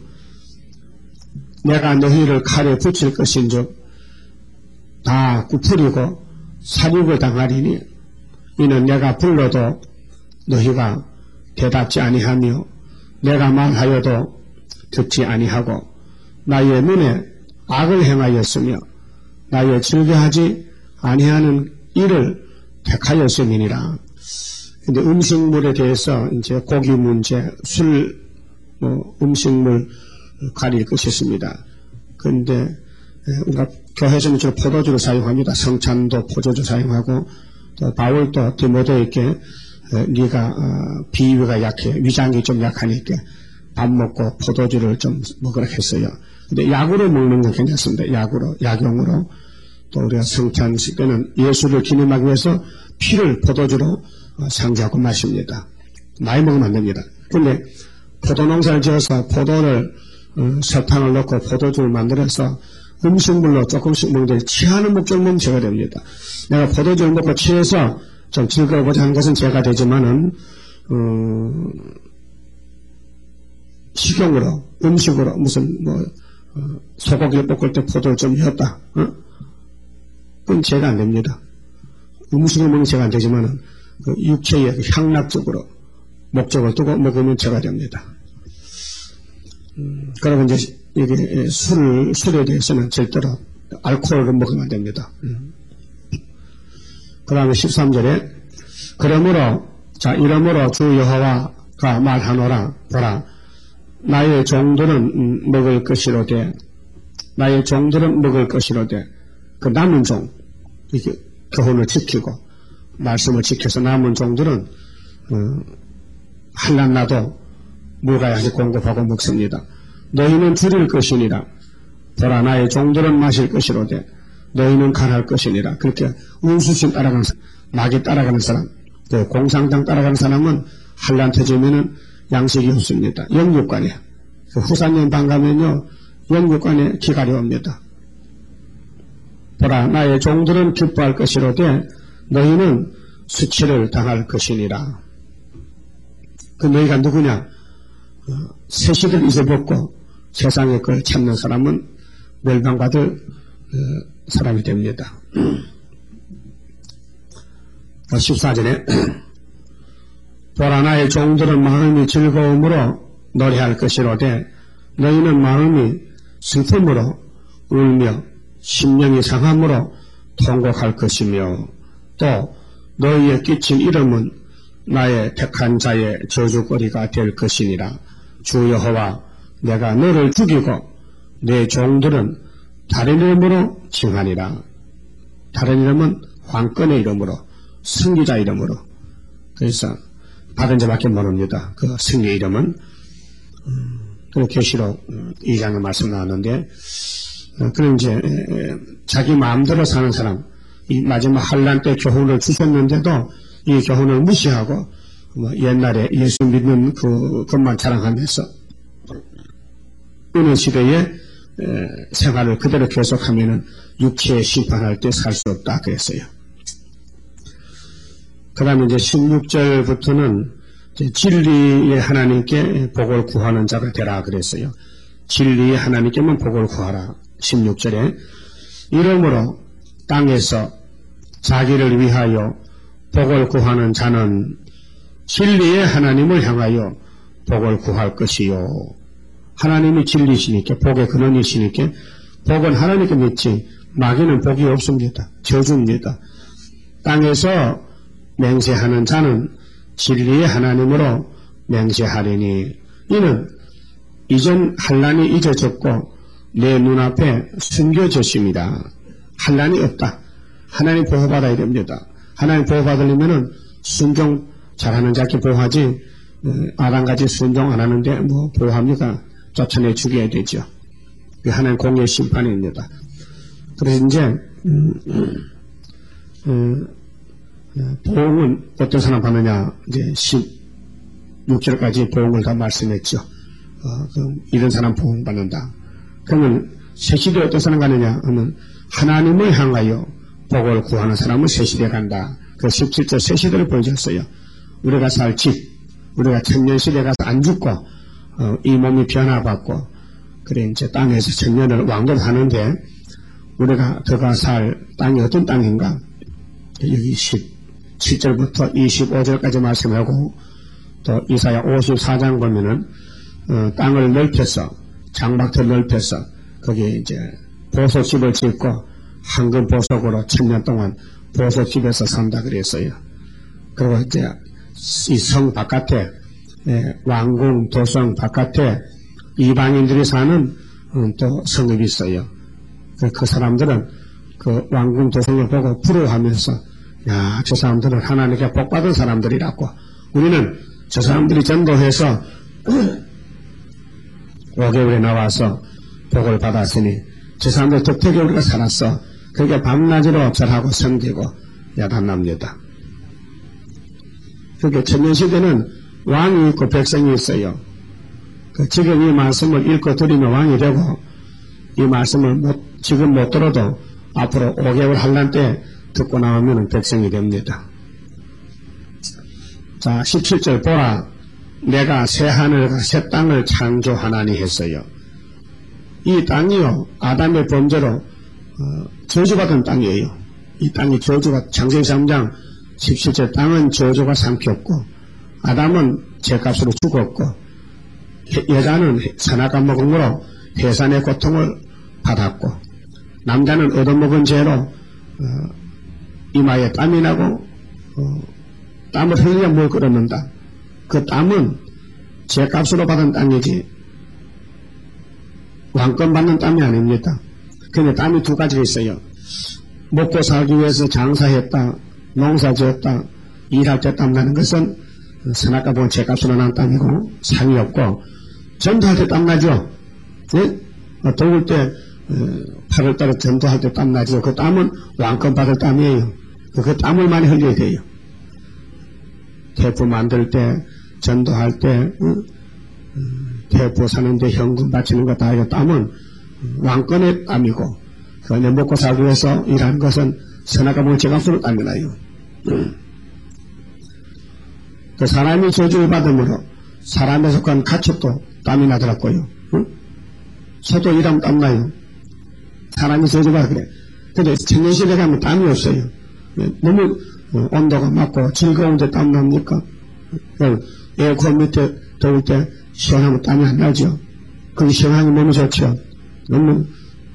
내가 너희를 칼에 붙일 것인즉 다 굽풀이고 살육을 당하리니 이는 내가 불러도 너희가 대답지 아니하며 내가 말하여도 듣지 아니하고 나의 눈에 악을 행하였으며 나의 즐겨하지 아니하는 일을 택하였음이니라. 근데 음식물에 대해서 이제 고기 문제, 술, 음식물 가릴 것이 있습니다. 그런데 우리가 교회에서는 주로 포도주를 사용합니다. 성찬도 포도주 사용하고 또 바울도 디모데에게 네가 비위가 약해, 위장이 좀 약하니까 밥 먹고 포도주를 좀 먹으라 했어요. 근데 약으로 먹는 건 괜찮습니다. 약용으로. 또 우리가 성찬식 때는 예수를 기념하기 위해서 피를 포도주로 상주하고 마십니다. 많이 먹으면 안 됩니다. 근데 포도농사를 지어서 포도를 설탕을 넣고 포도주를 만들어서 음식물로 조금씩 먹는데 취하는 목적 먹으면 죄가 됩니다. 내가 포도주를 먹고 취해서 좀 즐거워보자 하는 것은 죄가 되지만은 식용으로 음식으로 무슨 소고기를 볶을 때 포도를 좀 넣었다. 그건 죄가 안 됩니다. 음식을 먹는 죄가 안 되지만은 그 육체의 향락적으로 목적을 두고 먹으면 죄가 됩니다. 그러면 이제 이게 술에 대해서는 절대로 알코올을 먹으면 안 됩니다. 그 다음에 13절에 이러므로 주 여호와가 말하노라 보라 나의 종들은 먹을 것이로되 그 남은 종 이게 교훈을 지키고 말씀을 지켜서 남은 종들은 한낱 나도 물가에 공급하고 먹습니다. 너희는 줄일 것이니라. 보라 나의 종들은 마실 것이로되 너희는 간할 것이니라. 그렇게 운수심 따라가는 사람, 마귀 따라가는 사람, 또 공상당 따라가는 사람은 한란 터지면은 양식이 없습니다. 영육간이야. 그 후산년 반가면요, 영육간에 기갈이 옵니다. 보라, 나의 종들은 기뻐할 것이로되 너희는 수치를 당할 것이니라. 그 너희가 누구냐? 세시를 잊어먹고 세상의 걸 참는 사람은 멸망받을 사람이 됩니다. 14절에 보라, 나의 종들은 마음이 즐거움으로 노래할 것이로되 너희는 마음이 슬픔으로 울며 심령이 상함으로 통곡할 것이며 또 너희의 끼친 이름은 나의 택한 자의 저주거리가 될 것이니라. 주 여호와, 내가 너를 죽이고 내 종들은 다른 이름으로 칭하니라. 다른 이름은 황건의 이름으로, 승리자 이름으로. 그래서 받은 자밖에 모릅니다. 그 승리의 이름은. 그 계시록 2장의 말씀 나왔는데, 그런 이제 자기 마음대로 사는 사람, 이 마지막 환란 때 교훈을 주셨는데도 이 교훈을 무시하고 옛날에 예수 믿는 그것만 자랑하면서 어느 시대에 생활을 그대로 계속하면은 육체의 심판할 때 살 수 없다 그랬어요. 그 다음에 이제 16절부터는 진리의 하나님께 복을 구하는 자가 되라 그랬어요. 진리의 하나님께만 복을 구하라. 16절에 이러므로 땅에서 자기를 위하여 복을 구하는 자는 진리의 하나님을 향하여 복을 구할 것이요. 하나님이 진리시니까, 복의 근원이시니까 복은 하나님께 믿지 마귀는 복이 없습니다. 저주입니다. 땅에서 맹세하는 자는 진리의 하나님으로 맹세하리니 이는 이전 환난이 잊어졌고 내 눈앞에 숨겨졌습니다. 환난이 없다. 하나님 보호받아야 됩니다. 하나님 보호받으려면은 순종 잘하는 자께 보호하지 아담같이 순종 안 하는데 뭐 보호합니까? 쫓아내 죽여야 되죠. 그 하나님 공의 심판입니다. 그래서 이제 보응은 어떤 사람 받느냐, 이제 16절까지 보응을 다 말씀했죠. 그럼 이런 사람 보응 받는다. 그러면 새시대 어떤 사람 가느냐 하면 하나님을 향하여 복을 구하는 사람은 새시대 간다. 그 17절 새시대를 보여줬어요. 우리가 살 집, 우리가 천년시대 가서 안 죽고 이 몸이 변화받고 그래 이제 땅에서 천년을 왕도하는데 우리가 들어가 살 땅이 어떤 땅인가? 여기 17절부터 25절까지 말씀하고 또 이사야 54장 보면은 땅을 넓혀서 장막터를 넓혀서 거기에 이제 보석집을 짓고 황금 보석으로 1000년 동안 보석집에서 산다 그랬어요. 그리고 이제 이 성 바깥에 왕궁 도성 바깥에 이방인들이 사는 또 성읍이 있어요. 그 사람들은 그 왕궁 도성을 보고 부러워하면서 야, 저 사람들은 하나님께 복받은 사람들이라고. 우리는 저 사람들이 전도해서 5개월에 나와서 복을 받았으니 저 사람들 덕택에 우리가 살았어. 그러니까 밤낮으로 절하고 섬기고 야단납니다. 그러니까 천년시대는 왕이 있고 백성이 있어요. 지금 이 말씀을 읽고 드리면 왕이 되고 이 말씀을 지금 못 들어도 앞으로 5개월 환난 때 듣고 나오면 백성이 됩니다. 자, 17절 보라, 내가 새 하늘과 새 땅을 창조하나니 했어요. 이 땅이요, 아담의 범죄로 저주받은 땅이에요. 이 땅이 저주가, 창세기 3장 17절 땅은 저주가 삼켰고 아담은 죄값으로 죽었고 여자는 선악과 먹음으로 해산의 고통을 받았고 남자는 얻어먹은 죄로 이마에 땀이 나고 땀을 흘려 물 끓었는다. 그 땀은 죄값으로 받은 땅이지 왕권 받는 땀이 아닙니다. 근데 땀이 두 가지가 있어요. 먹고 살기 위해서 장사했다, 농사지었다, 일할 때 땀나는 것은 선악과 보면 죄값으로 난 땀이고 상이 없고 전도할 때 땀나죠. 네? 더울 때 8월달에 전도할 때 땀나죠. 그 땀은 왕권 받을 땀이에요. 그 땀을 많이 흘려야 돼요. 테이프 만들 때, 전도할 때, 대포 사는데 현금 바치는 거 다 이거 땀은 왕권의 땀이고, 그냥 먹고 살기 위해서 일하는 것은 선악과 보면 제값으로 땀이 나요. 그 사람이 저주를 받음으로 사람에 속한 가축도 땀이 나더라고요. 소도 일하면 땀 나요. 사람이 저주받아 그래. 근데 청년시대 가면 땀이 없어요. 너무 온도가 맞고 즐거운데 땀 납니까? 에어컨 밑에 더울 때 시원하면 땀이 안 나죠. 그게 시원하니 너무 좋죠. 너무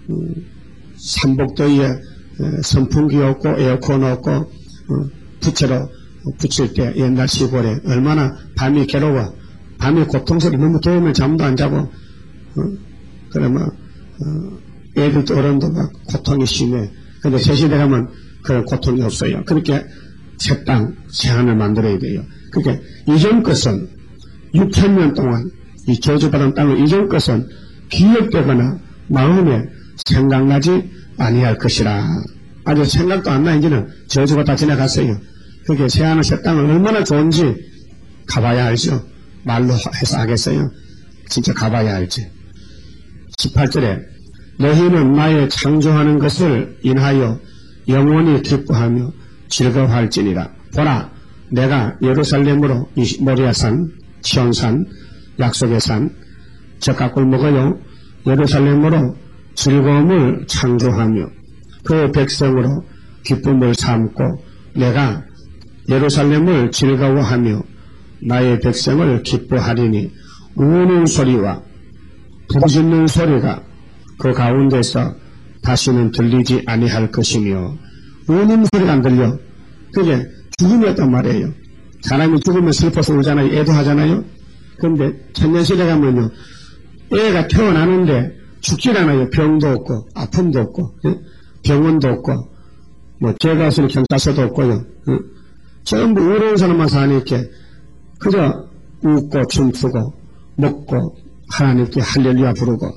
삼복더위에 선풍기 없고 에어컨 없고 부채로 붙일 때 옛날 시골에 얼마나 밤이 괴로워. 밤이 고통스러워. 너무 더우면 잠도 안 자고 그러면 애들도 어른도 막 고통이 심해. 근데 새 시대 가면 그런 고통이 없어요. 그렇게 새 땅, 새 하늘 만들어야 돼요. 그러니까 이전 것은 6,000년 동안 이 저주받은 땅을 이전 것은 기억되거나 마음에 생각나지 아니할 것이라. 아주 생각도 안 나. 이제는 저주가 다 지나갔어요. 그게 새 하늘 새 땅은 얼마나 좋은지 가봐야 알죠. 말로 해서 하겠어요. 진짜 가봐야 알지. 18절에 너희는 나의 창조하는 것을 인하여 영원히 기뻐하며 즐거워할지니라. 보라, 내가 예루살렘으로 모리아산, 시온산, 약속의 산, 젖가꿀 먹어요. 예루살렘으로 즐거움을 창조하며 그 백성으로 기쁨을 삼고 내가 예루살렘을 즐거워하며 나의 백성을 기뻐하리니 우는 소리와 부르짖는 소리가 그 가운데서 다시는 들리지 아니할 것이며 우는 소리가 안 들려. 그게 죽음이었단 말이에요. 사람이 죽으면 슬퍼서 울잖아요. 애도 하잖아요. 그런데 천년시대 가면요. 애가 태어나는데 죽질 않아요. 병도 없고 아픔도 없고 병원도 없고 뭐 죄가 없으니 경찰서도 없고요. 전부 의로운 사람만 사니까 그저 웃고 춤추고 먹고 하나님께 할렐루야 부르고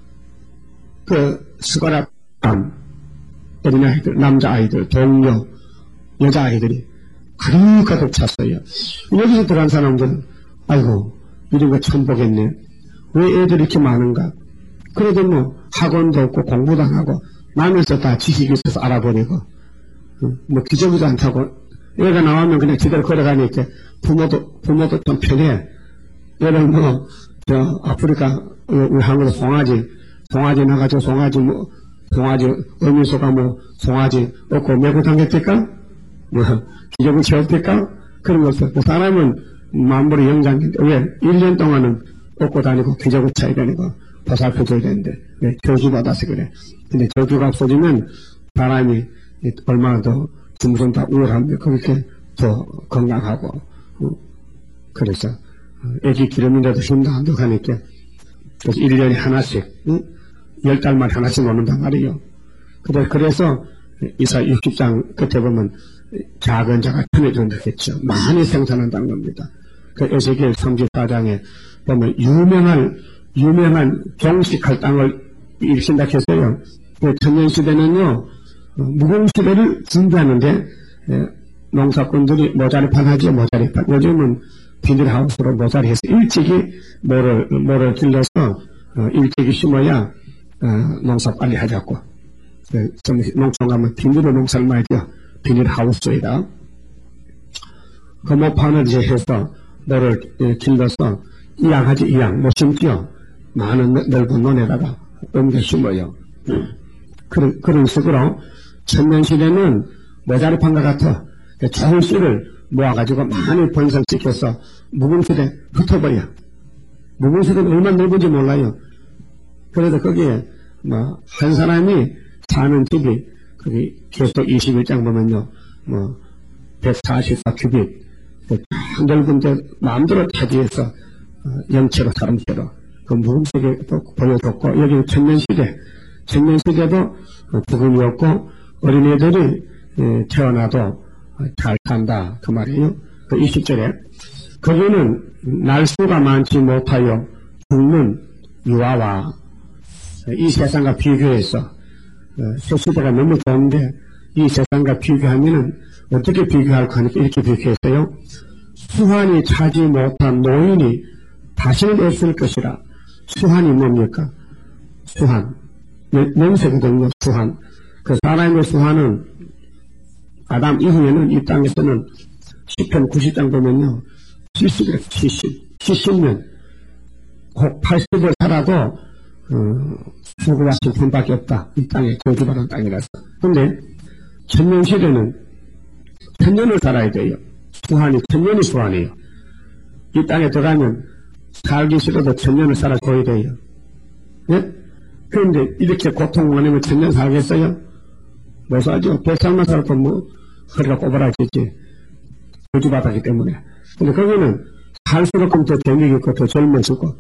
그 스가락감 어린아이들, 남자아이들, 동료, 여자아이들이 그리 가득 찼어요. 여기서 들어간 사람들은 아이고 이런 거 처음 보겠네. 왜 애들이 이렇게 많은가. 그래도 뭐 학원도 없고 공부도 안 하고 남에서 다 지식이 있어서 알아버리고 뭐 기저귀도 안 타고 애가 나오면 그냥 제대로 걸어가니까 부모도 좀 편해. 얘는 뭐 저 아프리카 우리 한국에 송아지 나가지고 송아지 어미소가 뭐 송아지 얻고 메고 다녔을까? 뭐 기저귀 채웠을까? 그런 거 없어. 그 사람은 만물의 영장인데 왜 1년 동안은 얻고 다니고 기저귀 차야 되니까 보살펴줘야 되는데 왜 교주받아서 그래. 근데 교주가 없어지면 사람이 얼마나 더 중성 다 우울한데 그렇게 더 건강하고 그래서 애기 기름인데도 힘도 안 들어가니까 그래서 1년에 하나씩 10달만 하나씩 놓는단 말이에요. 그래서 이사 60장 끝에 보면 작은 자가 편해 준다겠죠. 많이 생산한다는 겁니다. 그 에스겔 34장에 보면 유명한 종식할 땅을 일으킨다 했어요. 그 천년시대는요 무공시대를 준비하는데 농사꾼들이 모자리판 하죠. 모자리판. 요즘은 비닐하우스로 모자리해서 일찍이 모를 길러서 일찍이 심어야 농사 빨리 하자고. 농촌 가면 비닐로 농사를 많이 줘. 비닐하우스에다. 그 모판을 이제 해서 모를 길러서 이양하지 이양. 못 심지요. 많은 넓은 논에다가 옮겨 심어요. 그런 식으로 천년시대는 모자리판과 같아. 좋은 씨를 모아가지고 많이 번성시켜서 무궁시대 흩어버려. 무궁시대는 얼마나 넓은지 몰라요. 그래도 거기에 한 사람이 사는 집이 거기 계속 21장 보면요 144큐빅 넓은데 마음대로 차지해서 영체로 사람체로 그 무궁시대도 보여줬고 여기 천년시대도 부금이 없고 어린애들이 태어나도 잘 산다 그 말이에요. 그 20절에 거기는 날수가 많지 못하여 죽는 유아와 이 세상과 비교해서 새 시대가 너무 좋은데 이 세상과 비교하면은 어떻게 비교할까 하니까 이렇게 비교했어요. 수환이 차지 못한 노인이 다시는 없을 것이라 수한이 뭡니까? 수한. 명세거든요, 수한. 그 하나님의 수한은 아담 이후에는 이 땅에서는 10편 90장 보면요. 70에 70년, 혹 80을 살아도, 수고와 슬픔밖에 없다. 이 땅에 거주받은 땅이라서. 근데, 천년시대는 천년을 살아야 돼요. 수한이, 천년이 수한이에요. 이 땅에 들어가면 살기 싫어도 천년을 살아줘야 돼요. 예? 그런데 이렇게 고통 많으면 천년 살겠어요? 못 살죠. 100살만 살아도 뭐, 허리가 꼬부라지지. 거주받았기 때문에. 근데 거기는 살수록 더 재미있고 있고 더 젊어지고,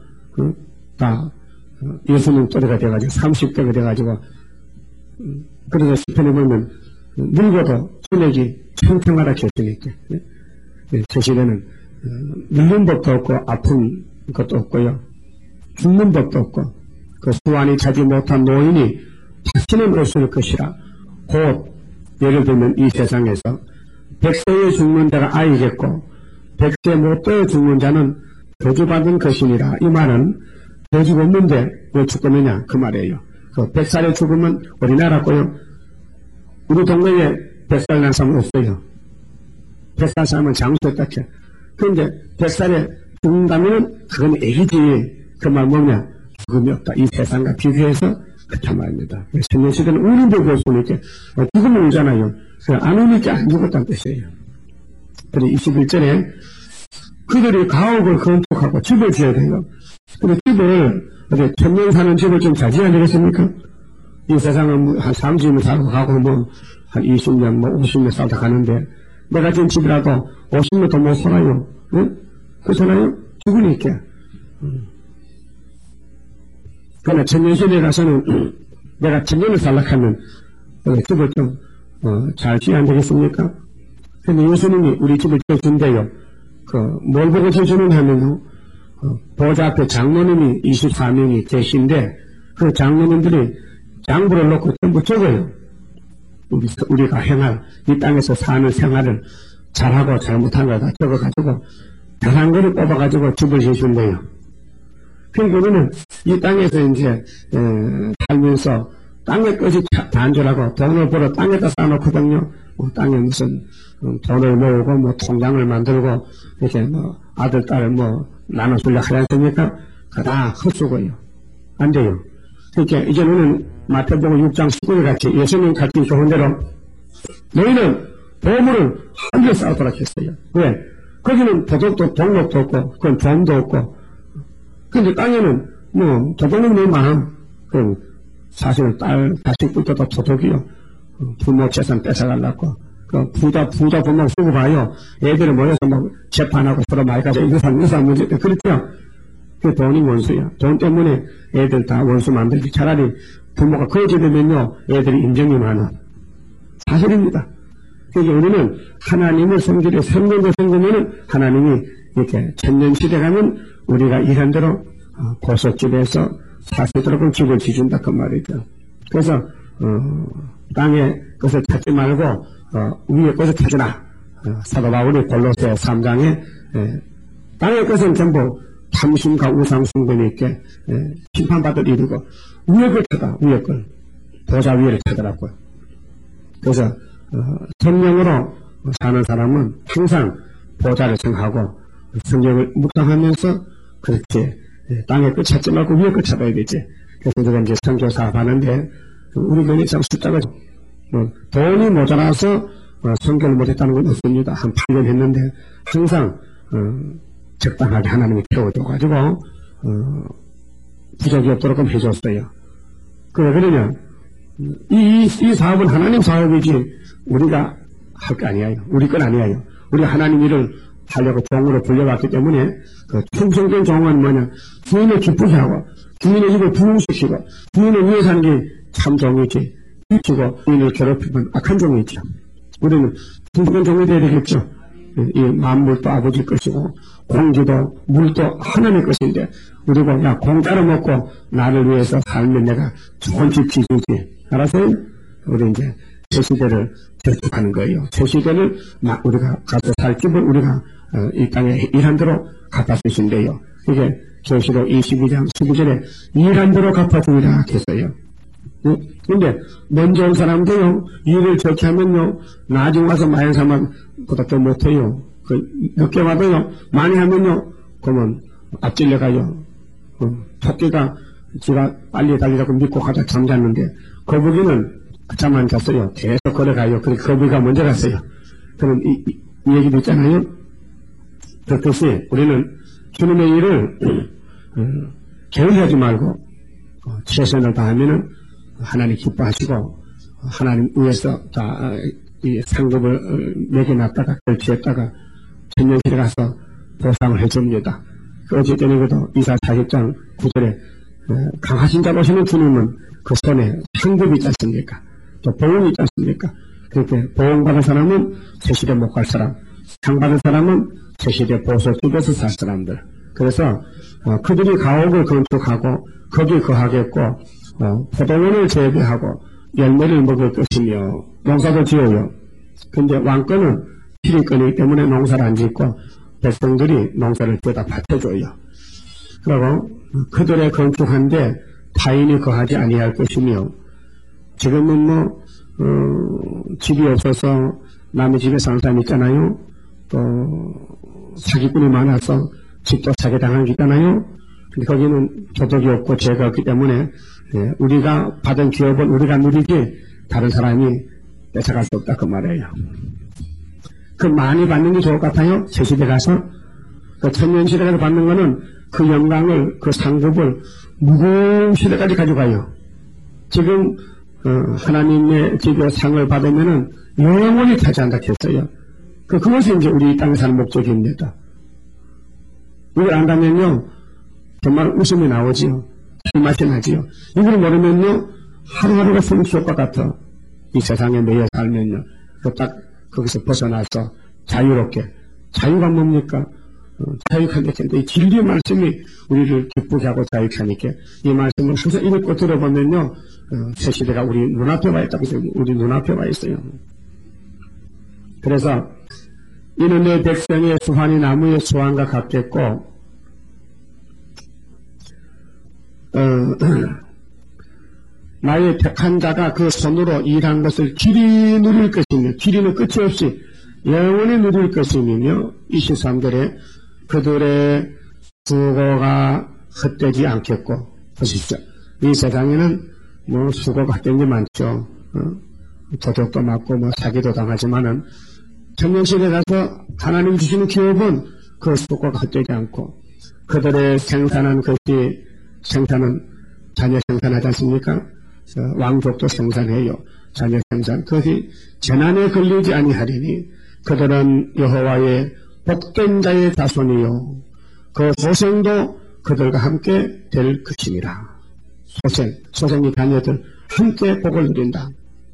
예수님 또래가 돼가지고, 30대가 돼가지고, 그래서 시편에 보면, 늙어도 순액이 평평하다 했으니까. 저 시대는, 늙는 법도 없고, 아픈 것도 없고요. 죽는 법도 없고, 그 수완이 차지 못한 노인이 다시는 없을 것이라. 곧, 예를 들면 이 세상에서 100세에 죽는 자가 아이겠고, 100세 못 되어 죽는 자는 저주받은 것이니라. 이 말은 저주가 없는데 왜 죽겠느냐 그 말이에요. 그 100살에 죽으면 우리나라고요. 우리 동네에 100살 난 사람은 없어요. 100살 사람은 장수에 딱해. 그런데 100살에 죽는다면 그건 애기지. 그 말 뭐냐? 죽음이 없다. 이 세상과 비교해서 그렇단 말입니다. 천년시대는 우는 법이 없으니까 죽으면 울잖아요. 안 우니까 안 죽었다는 뜻이에요. 그리고 21절에 그들이 가옥을 건축하고 집을 지어야 돼요. 근데 집을 천년 사는 집을 좀 잘 지어야 되겠습니까? 이 세상은 한 30년 살고 가고 한 20년 50년 살다 가는데 내가 지은 집이라도 50년 더 못 살아요. 응? 그렇잖아요? 죽으니까. 그러나 천년시대에 가서는 내가 천년을 살락하면 집을 좀 잘 지어야 안 되겠습니까? 근데 예수님이 우리 집을 지어준대요. 뭘 보고 지어주느냐 하면요. 보좌 앞에 장로님이 24명이 계신데 그 장로님들이 장부를 놓고 전부 적어요. 우리가 행할 이 땅에서 사는 생활을 잘하고 잘못한 걸 다 적어가지고 다른 거를 뽑아가지고 집을 지어준대요. 그러니까 우리는 이 땅에서 이제 살면서 땅의 것이 단절하고 돈을 벌어 땅에다 쌓아놓거든요. 땅에 무슨 돈을 모으고 통장을 만들고 이렇게 아들 딸 나눠주려 하지 않습니까? 그거 다 헛수고요. 안 돼요. 그러니까 이제는 마태복음 6장 19절 같이 예수님 같이 좋은 대로 너희는 보물을 하늘에 쌓아두라 했어요. 왜? 거기는 도덕도 동력도 없고 그건 돈도 없고 근데 땅에는 도둑놈 너무 많아. 그럼 사실 딸 자식부터도 도둑이요. 부모 재산 뺏어가려고. 부자 부모 쓰고 봐요. 애들을 모여서 재판하고 서로 말 가지고 이거 산 문제 때 그렇죠. 그 돈이 원수야. 돈 때문에 애들 다 원수 만들지. 차라리 부모가 거짓되면요 애들이 인정이 많아. 사실입니다. 그러니까 우리는 하나님을 섬기려 성경도 섬기면은 하나님이 이렇게 천년시대 가면 우리가 이런 대로 보석집에서 사시도록 집을 지준다 그 말이죠. 그래서 땅에 것을 찾지 말고 위에 것을 찾으라. 사도 바울이 골로새 3장에 땅의 것은 전부 탐심과 우상숭배에 있게 심판받을 일이고 위에 걸 찾아. 위에 걸 보좌 위를 찾으라고요. 그래서 성령으로 사는 사람은 항상 보좌를 생각하고 성경을 묵상하면서 그렇게 땅에 끝 찾지 말고 위에 끝 찾아야 되지. 그래서 제가 이제 선교 사업하는데 우리 교회 참 숫자가 돈이 모자라서 선교를 못했다는 건 없습니다. 한 8년 했는데 항상 적당하게 하나님이 태워줘가지고 부족이 없도록 해줬어요. 왜 그러냐? 이 사업은 하나님 사업이지 우리가 할 거 아니에요. 우리 건 아니에요. 우리 하나님 일을 하려고 종으로 불려왔기 때문에 그 충성된 종은 뭐냐? 주인을 기쁘게 하고 주인의 입을 부흥시키고 주인을 위해 사는 게 참 종이지. 미치고 주인을 괴롭히면 악한 종이죠. 우리는 충성된 종이 되어야 되겠죠. 이 만물도 아버지 것이고 공기도 물도 하나님의 것인데 우리가 야 공짜로 먹고 나를 위해서 살면 내가 좋은 집 지주지. 알아서 우리 이제 새 시대를 결축하는 거예요. 새 시대를 우리가 가서 살 집을 우리가 이 땅에 일한 대로 갖다 쓰신대요. 이게 계시록 22장 12절에 일한 대로 갚아주리라 했어요. 근데 먼저 온 사람도요, 일을 적게 하면요, 나중에 와서 많이 사면 보답도 못해요. 늦게 와도요, 많이 하면요, 그러면 앞질려 가요. 토끼가 지가 빨리 달리라고 믿고 가다 잠잤는데, 거북이는 잠만 잤어요. 계속 걸어가요. 그래서 거북이가 먼저 갔어요. 그럼 이 얘기도 있잖아요. 그렇듯이 우리는 주님의 일을 게을리하지 말고 최선을 다하면은 하나님 기뻐하시고 하나님 위해서 다 이 상급을 매겨놨다가 결제했다가 천년실에 가서 보상을 해줍니다. 어쨌든 이것도 이사 40장 9절에 강하신 자 보시는 주님은 그 손에 상급이 있지 않습니까? 또 보응이 있지 않습니까? 그렇게 보응받은 사람은 세시대 못 갈 사람, 상 받은 사람은 세시대 보석 속에서 살 사람들. 그래서 그들이 가옥을 건축하고 거기 거하겠고 포도원을 재배하고 열매를 먹을 것이며 농사도 지어요. 근데 왕권은 피리권이기 때문에 농사를 안 짓고 백성들이 농사를 지어다 밭해줘요. 그리고 그들의 건축한데 타인이 거하지 아니할 것이며 지금은 집이 없어서 남의 집에 사는 사람 있잖아요. 또 사기꾼이 많아서 집도 사기당한 게 있잖아요. 근데 거기는 도덕이 없고 죄가 없기 때문에 우리가 받은 기업은 우리가 누리지 다른 사람이 뺏어갈 수 없다 그 말이에요. 그 많이 받는 게 좋을 것 같아요. 세시대 가서 그 천년시대 가서 받는 거는 그 영광을 그 상급을 무거운 시대까지 가져가요. 지금 하나님의 집에 상을 받으면은 영원히 차지한다 했어요. 그것이 이제 우리 이 땅에 사는 목적입니다. 이걸 안다면요 정말 웃음이 나오지요. 맛이 나지요. 이걸 모르면요 하루하루가 숨쉬었것 같아. 이 세상에 매여 살면요 딱 거기서 벗어나서 자유롭게. 자유가 뭡니까? 자유하게 된다. 이 진리의 말씀이 우리를 기쁘게 하고 자유케 하니까 이 말씀을 항상 읽고 들어보면요 새 시대가 우리 눈앞에 와 있다고 해서 우리 눈앞에 와 있어요. 그래서 이는 내 백성의 수환이 나무의 수환과 같겠고 나의 택한 자가 그 손으로 일한 것을 길이 누릴 것이며 길이는 끝이 없이 영원히 누릴 것이며 23절에 그들의 수고가 헛되지 않겠고 보십시오. 이 세상에는 수고가 헛된 게 많죠. 도둑도 맞고 사기도 당하지만은 천년시대 가서 하나님 주시는 기업은 그 수고가 헛되지 않고 그들의 생산한 것이 생산은 자녀 생산하지 않습니까? 왕족도 생산해요. 자녀 생산. 그것이 재난에 걸리지 아니하리니 그들은 여호와의 복된 자의 자손이요 그 소생도 그들과 함께 될 것이니라. 소생이 자녀들 함께 복을 누린다.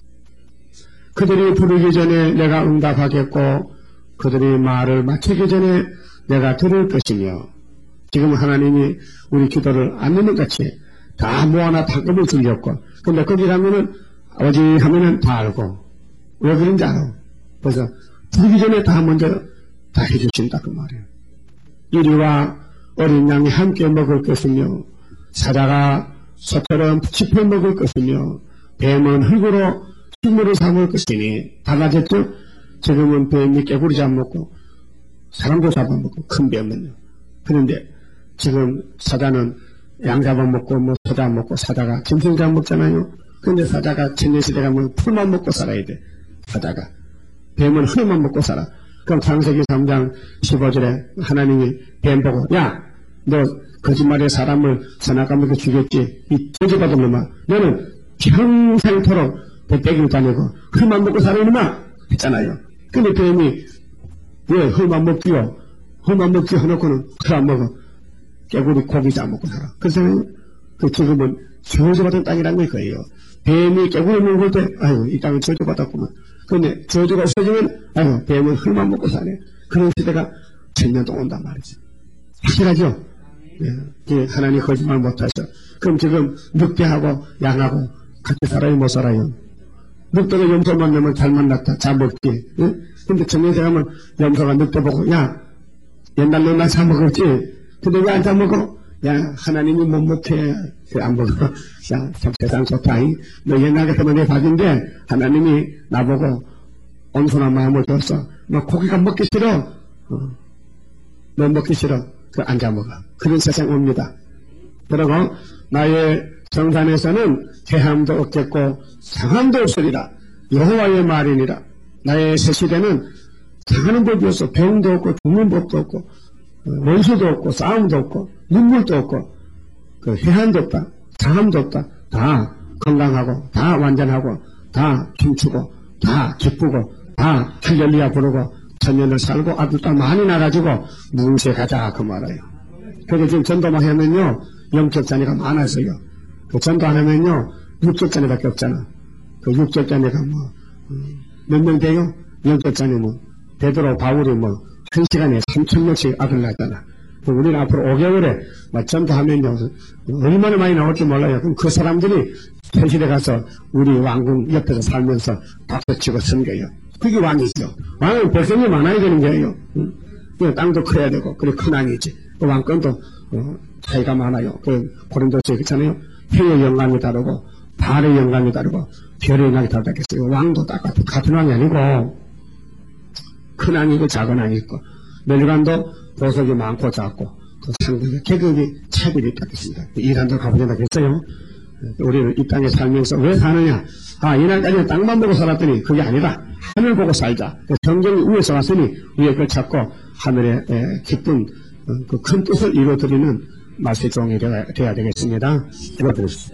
그들이 부르기 전에 내가 응답하겠고 그들이 말을 마치기 전에 내가 들을 것이며 지금 하나님이 우리 기도를 안 듣는 같이 다 모아놔 당금을 들렸고 근데 거기 가면은 어디 하면은 다 알고 왜 그런지 알아. 그래서 부르기 전에 다 먼저 다 해주신다 그 말이에요. 이리와 어린 양이 함께 먹을 것이며 사자가 소처럼 짚어 먹을 것이며 뱀은 흙으로 식물을 삼을 것이니 달라졌죠. 지금은 뱀이 깨구리 잡아먹고 사람도 잡아먹고 큰 뱀은요. 그런데 지금 사자는 양 잡아먹고 소 잡아먹고 사자가 짐승 잡아먹잖아요. 근데 사자가 천년시대 가면 풀만 먹고 살아야 돼. 사자가 뱀은 흙만 먹고 살아. 그럼 창세기 3장 15절에 하나님이 뱀 보고 야 너 거짓말에 사람을 선악과목에 죽였지 이 저주받은 놈아 너는 평생토록 배때기를 다니고 흙만 먹고 살아 이놈아 했잖아요. 근데 뱀이 왜 흙만 먹기요? 흙만 먹기 해놓고는 흙 안 먹어. 깨구리 고기 잡아먹고 살아. 그래서 그 지금은 저주받은 땅이라는 거예요. 뱀이 깨구리 먹을 때 아유 이 땅은 저주받았구만. 그런데 저주가 없어지면 아유 뱀은 흙만 먹고 사네. 그런 시대가 천년 동안 온단 말이지. 확실하죠? 예, 하나님 거짓말 못하셔. 그럼 지금 늑대하고 양하고 같이 살아요 못 살아요? 늑대가 염소만 내면 잘 만났다 잘 먹지. 예? 근데 천년세 가면 염소가 늑대 보고 야 옛날 너나 잘 먹었지. 근데 왜 안 잘 먹어? 야, 하나님이 못못해. 안 보고, 야, 참 세상 좋다. 너 옛날 같으면 내 밥인데, 하나님이 나보고 온순한 마음을 줬어. 너 고기가 먹기 싫어. 너 먹기 싫어. 그 앉아 먹어. 그런 세상 옵니다. 그리고 나의 정산에서는 해함도 없겠고 상함도 없으리라. 여호와의 말이니라. 나의 새 시대는 상하는 법이 없어. 병도 없고 죽는 법도 없고 원수도 없고 싸움도 없고 눈물도 없고 그 해함도 없다. 상함도 없다. 다 건강하고 다 완전하고 다 춤추고 다 기쁘고 다 할렐루야 부르고 천년을 살고 아들 딸 많이 나가지고 무궁시에 가자 그 말이에요. 그래서 지금 전도만 하면요 영적 자녀가 많아서요. 그 전도 안 하면요 육적 자녀밖에 없잖아. 그 육적 자녀가 뭐 몇 명 돼요? 영적 자녀 뭐 베드로 바울이 뭐 한 시간에 3,000명씩 아들 낳잖아. 우리는 앞으로 5개월에 막 전도하면요 얼마나 많이 나올지 몰라요. 그럼 그 사람들이 현실에 가서 우리 왕궁 옆에서 살면서 박수치고 섬겨요. 그게 왕이죠. 왕은 백성이 많아야 되는 거예요. 그 땅도 커야 되고 그래 큰 왕이지. 그 왕권도 차이가 많아요. 그 고린도서에 그렇잖아요. 해의 영광이 다르고 달의 영광이 다르고 별의 영광이 다르다겠어요. 왕도 같은 왕이 아니고 큰 왕이 있고 작은 왕이 있고 멸관도 보석이 많고 작고 그 상당히 계급이 차별이 있다겠습니다. 이란도 가보자고 했어요. 우리는 이 땅에 살면서 왜 사느냐? 이날까지 땅만 보고 살았더니 그게 아니라 하늘 보고 살자. 성경이 위에서 왔으니 위에 걸 찾고 하늘의 기쁜 그 큰 뜻을 이루어드리는 말씀의 종이 되어야 되겠습니다. 읽어드리십시오.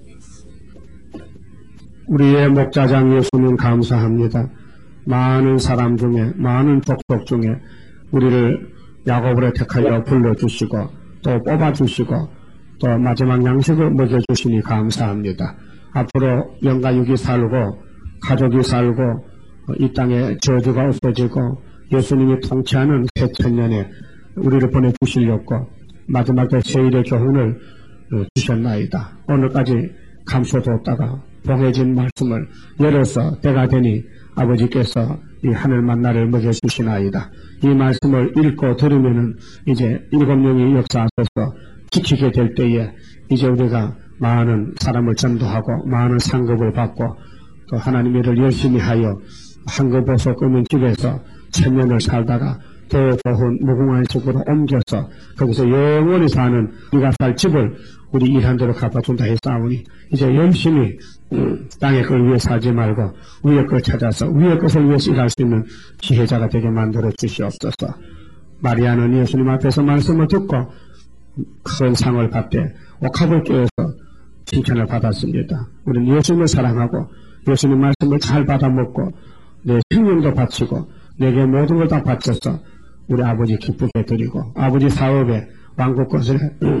우리의 목자장 예수님 감사합니다. 많은 사람 중에 많은 족속 중에 우리를 야곱으로 택하여 불러주시고 또 뽑아주시고 또 마지막 양식을 먹여주시니 감사합니다. 앞으로 영가육이 살고 가족이 살고 이 땅에 저주가 없어지고 예수님이 통치하는 새 천년에 우리를 보내주시려고 마지막 세일의 교훈을 주셨나이다. 오늘까지 감춰뒀다가 봉해진 말씀을 열어서 때가 되니 아버지께서 이 하늘 만나를 먹여주시나이다. 이 말씀을 읽고 들으면은 이제 7명이 역사하셔서 지키게 될 때에 이제 우리가 많은 사람을 전도하고 많은 상급을 받고 또 하나님의 일을 열심히 하여 한급보석 금은 집에서 천년을 살다가 더 좋은 무궁화의 집으로 옮겨서 거기서 영원히 사는 우리가 살 집을 우리 일한 대로 갚아준다 했사오니 이제 열심히 땅의 걸 위해 살지 말고 위의 걸 찾아서 위의 것을 위해서 일할 수 있는 지혜자가 되게 만들어 주시옵소서. 마리아는 예수님 앞에서 말씀을 듣고 큰 상을 받되 옥합을 꿰어서 칭찬을 받았습니다. 우리는 예수님을 사랑하고 예수님 말씀을 잘 받아먹고 내 생명도 바치고 내게 모든 걸 다 바쳐서 우리 아버지 기쁘게 드리고 아버지 사업에 왕국 것을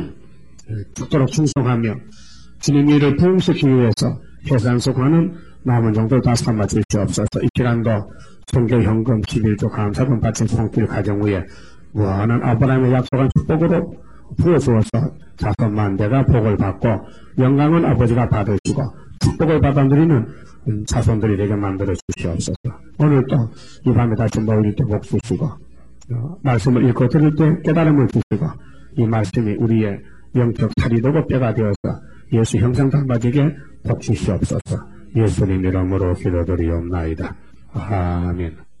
죽도록 충성하며 주님의 일을 부흥시키기 위해서 해산속하는 남은 정도를 다 삼아 주시옵소서. 이 시간도 성교 현금 11조 감사금 바친 손길 가정 위에 무한한 아브라함의 약속한 축복으로 부어주어서 5만 대가 복을 받고 영광은 아버지가 받으시고 축복을 받아 누리는 자손들이 되게 만들어 주시옵소서. 오늘 또 이 밤에 다시 모일 때 복 주시고 말씀을 읽고 들을 때 깨달음을 주시고 이 말씀이 우리의 영적 살이 되고 뼈가 되어서 예수 형상 닮아지게 복 주시옵소서. 예수님 이름으로 기도드리옵나이다. 아멘.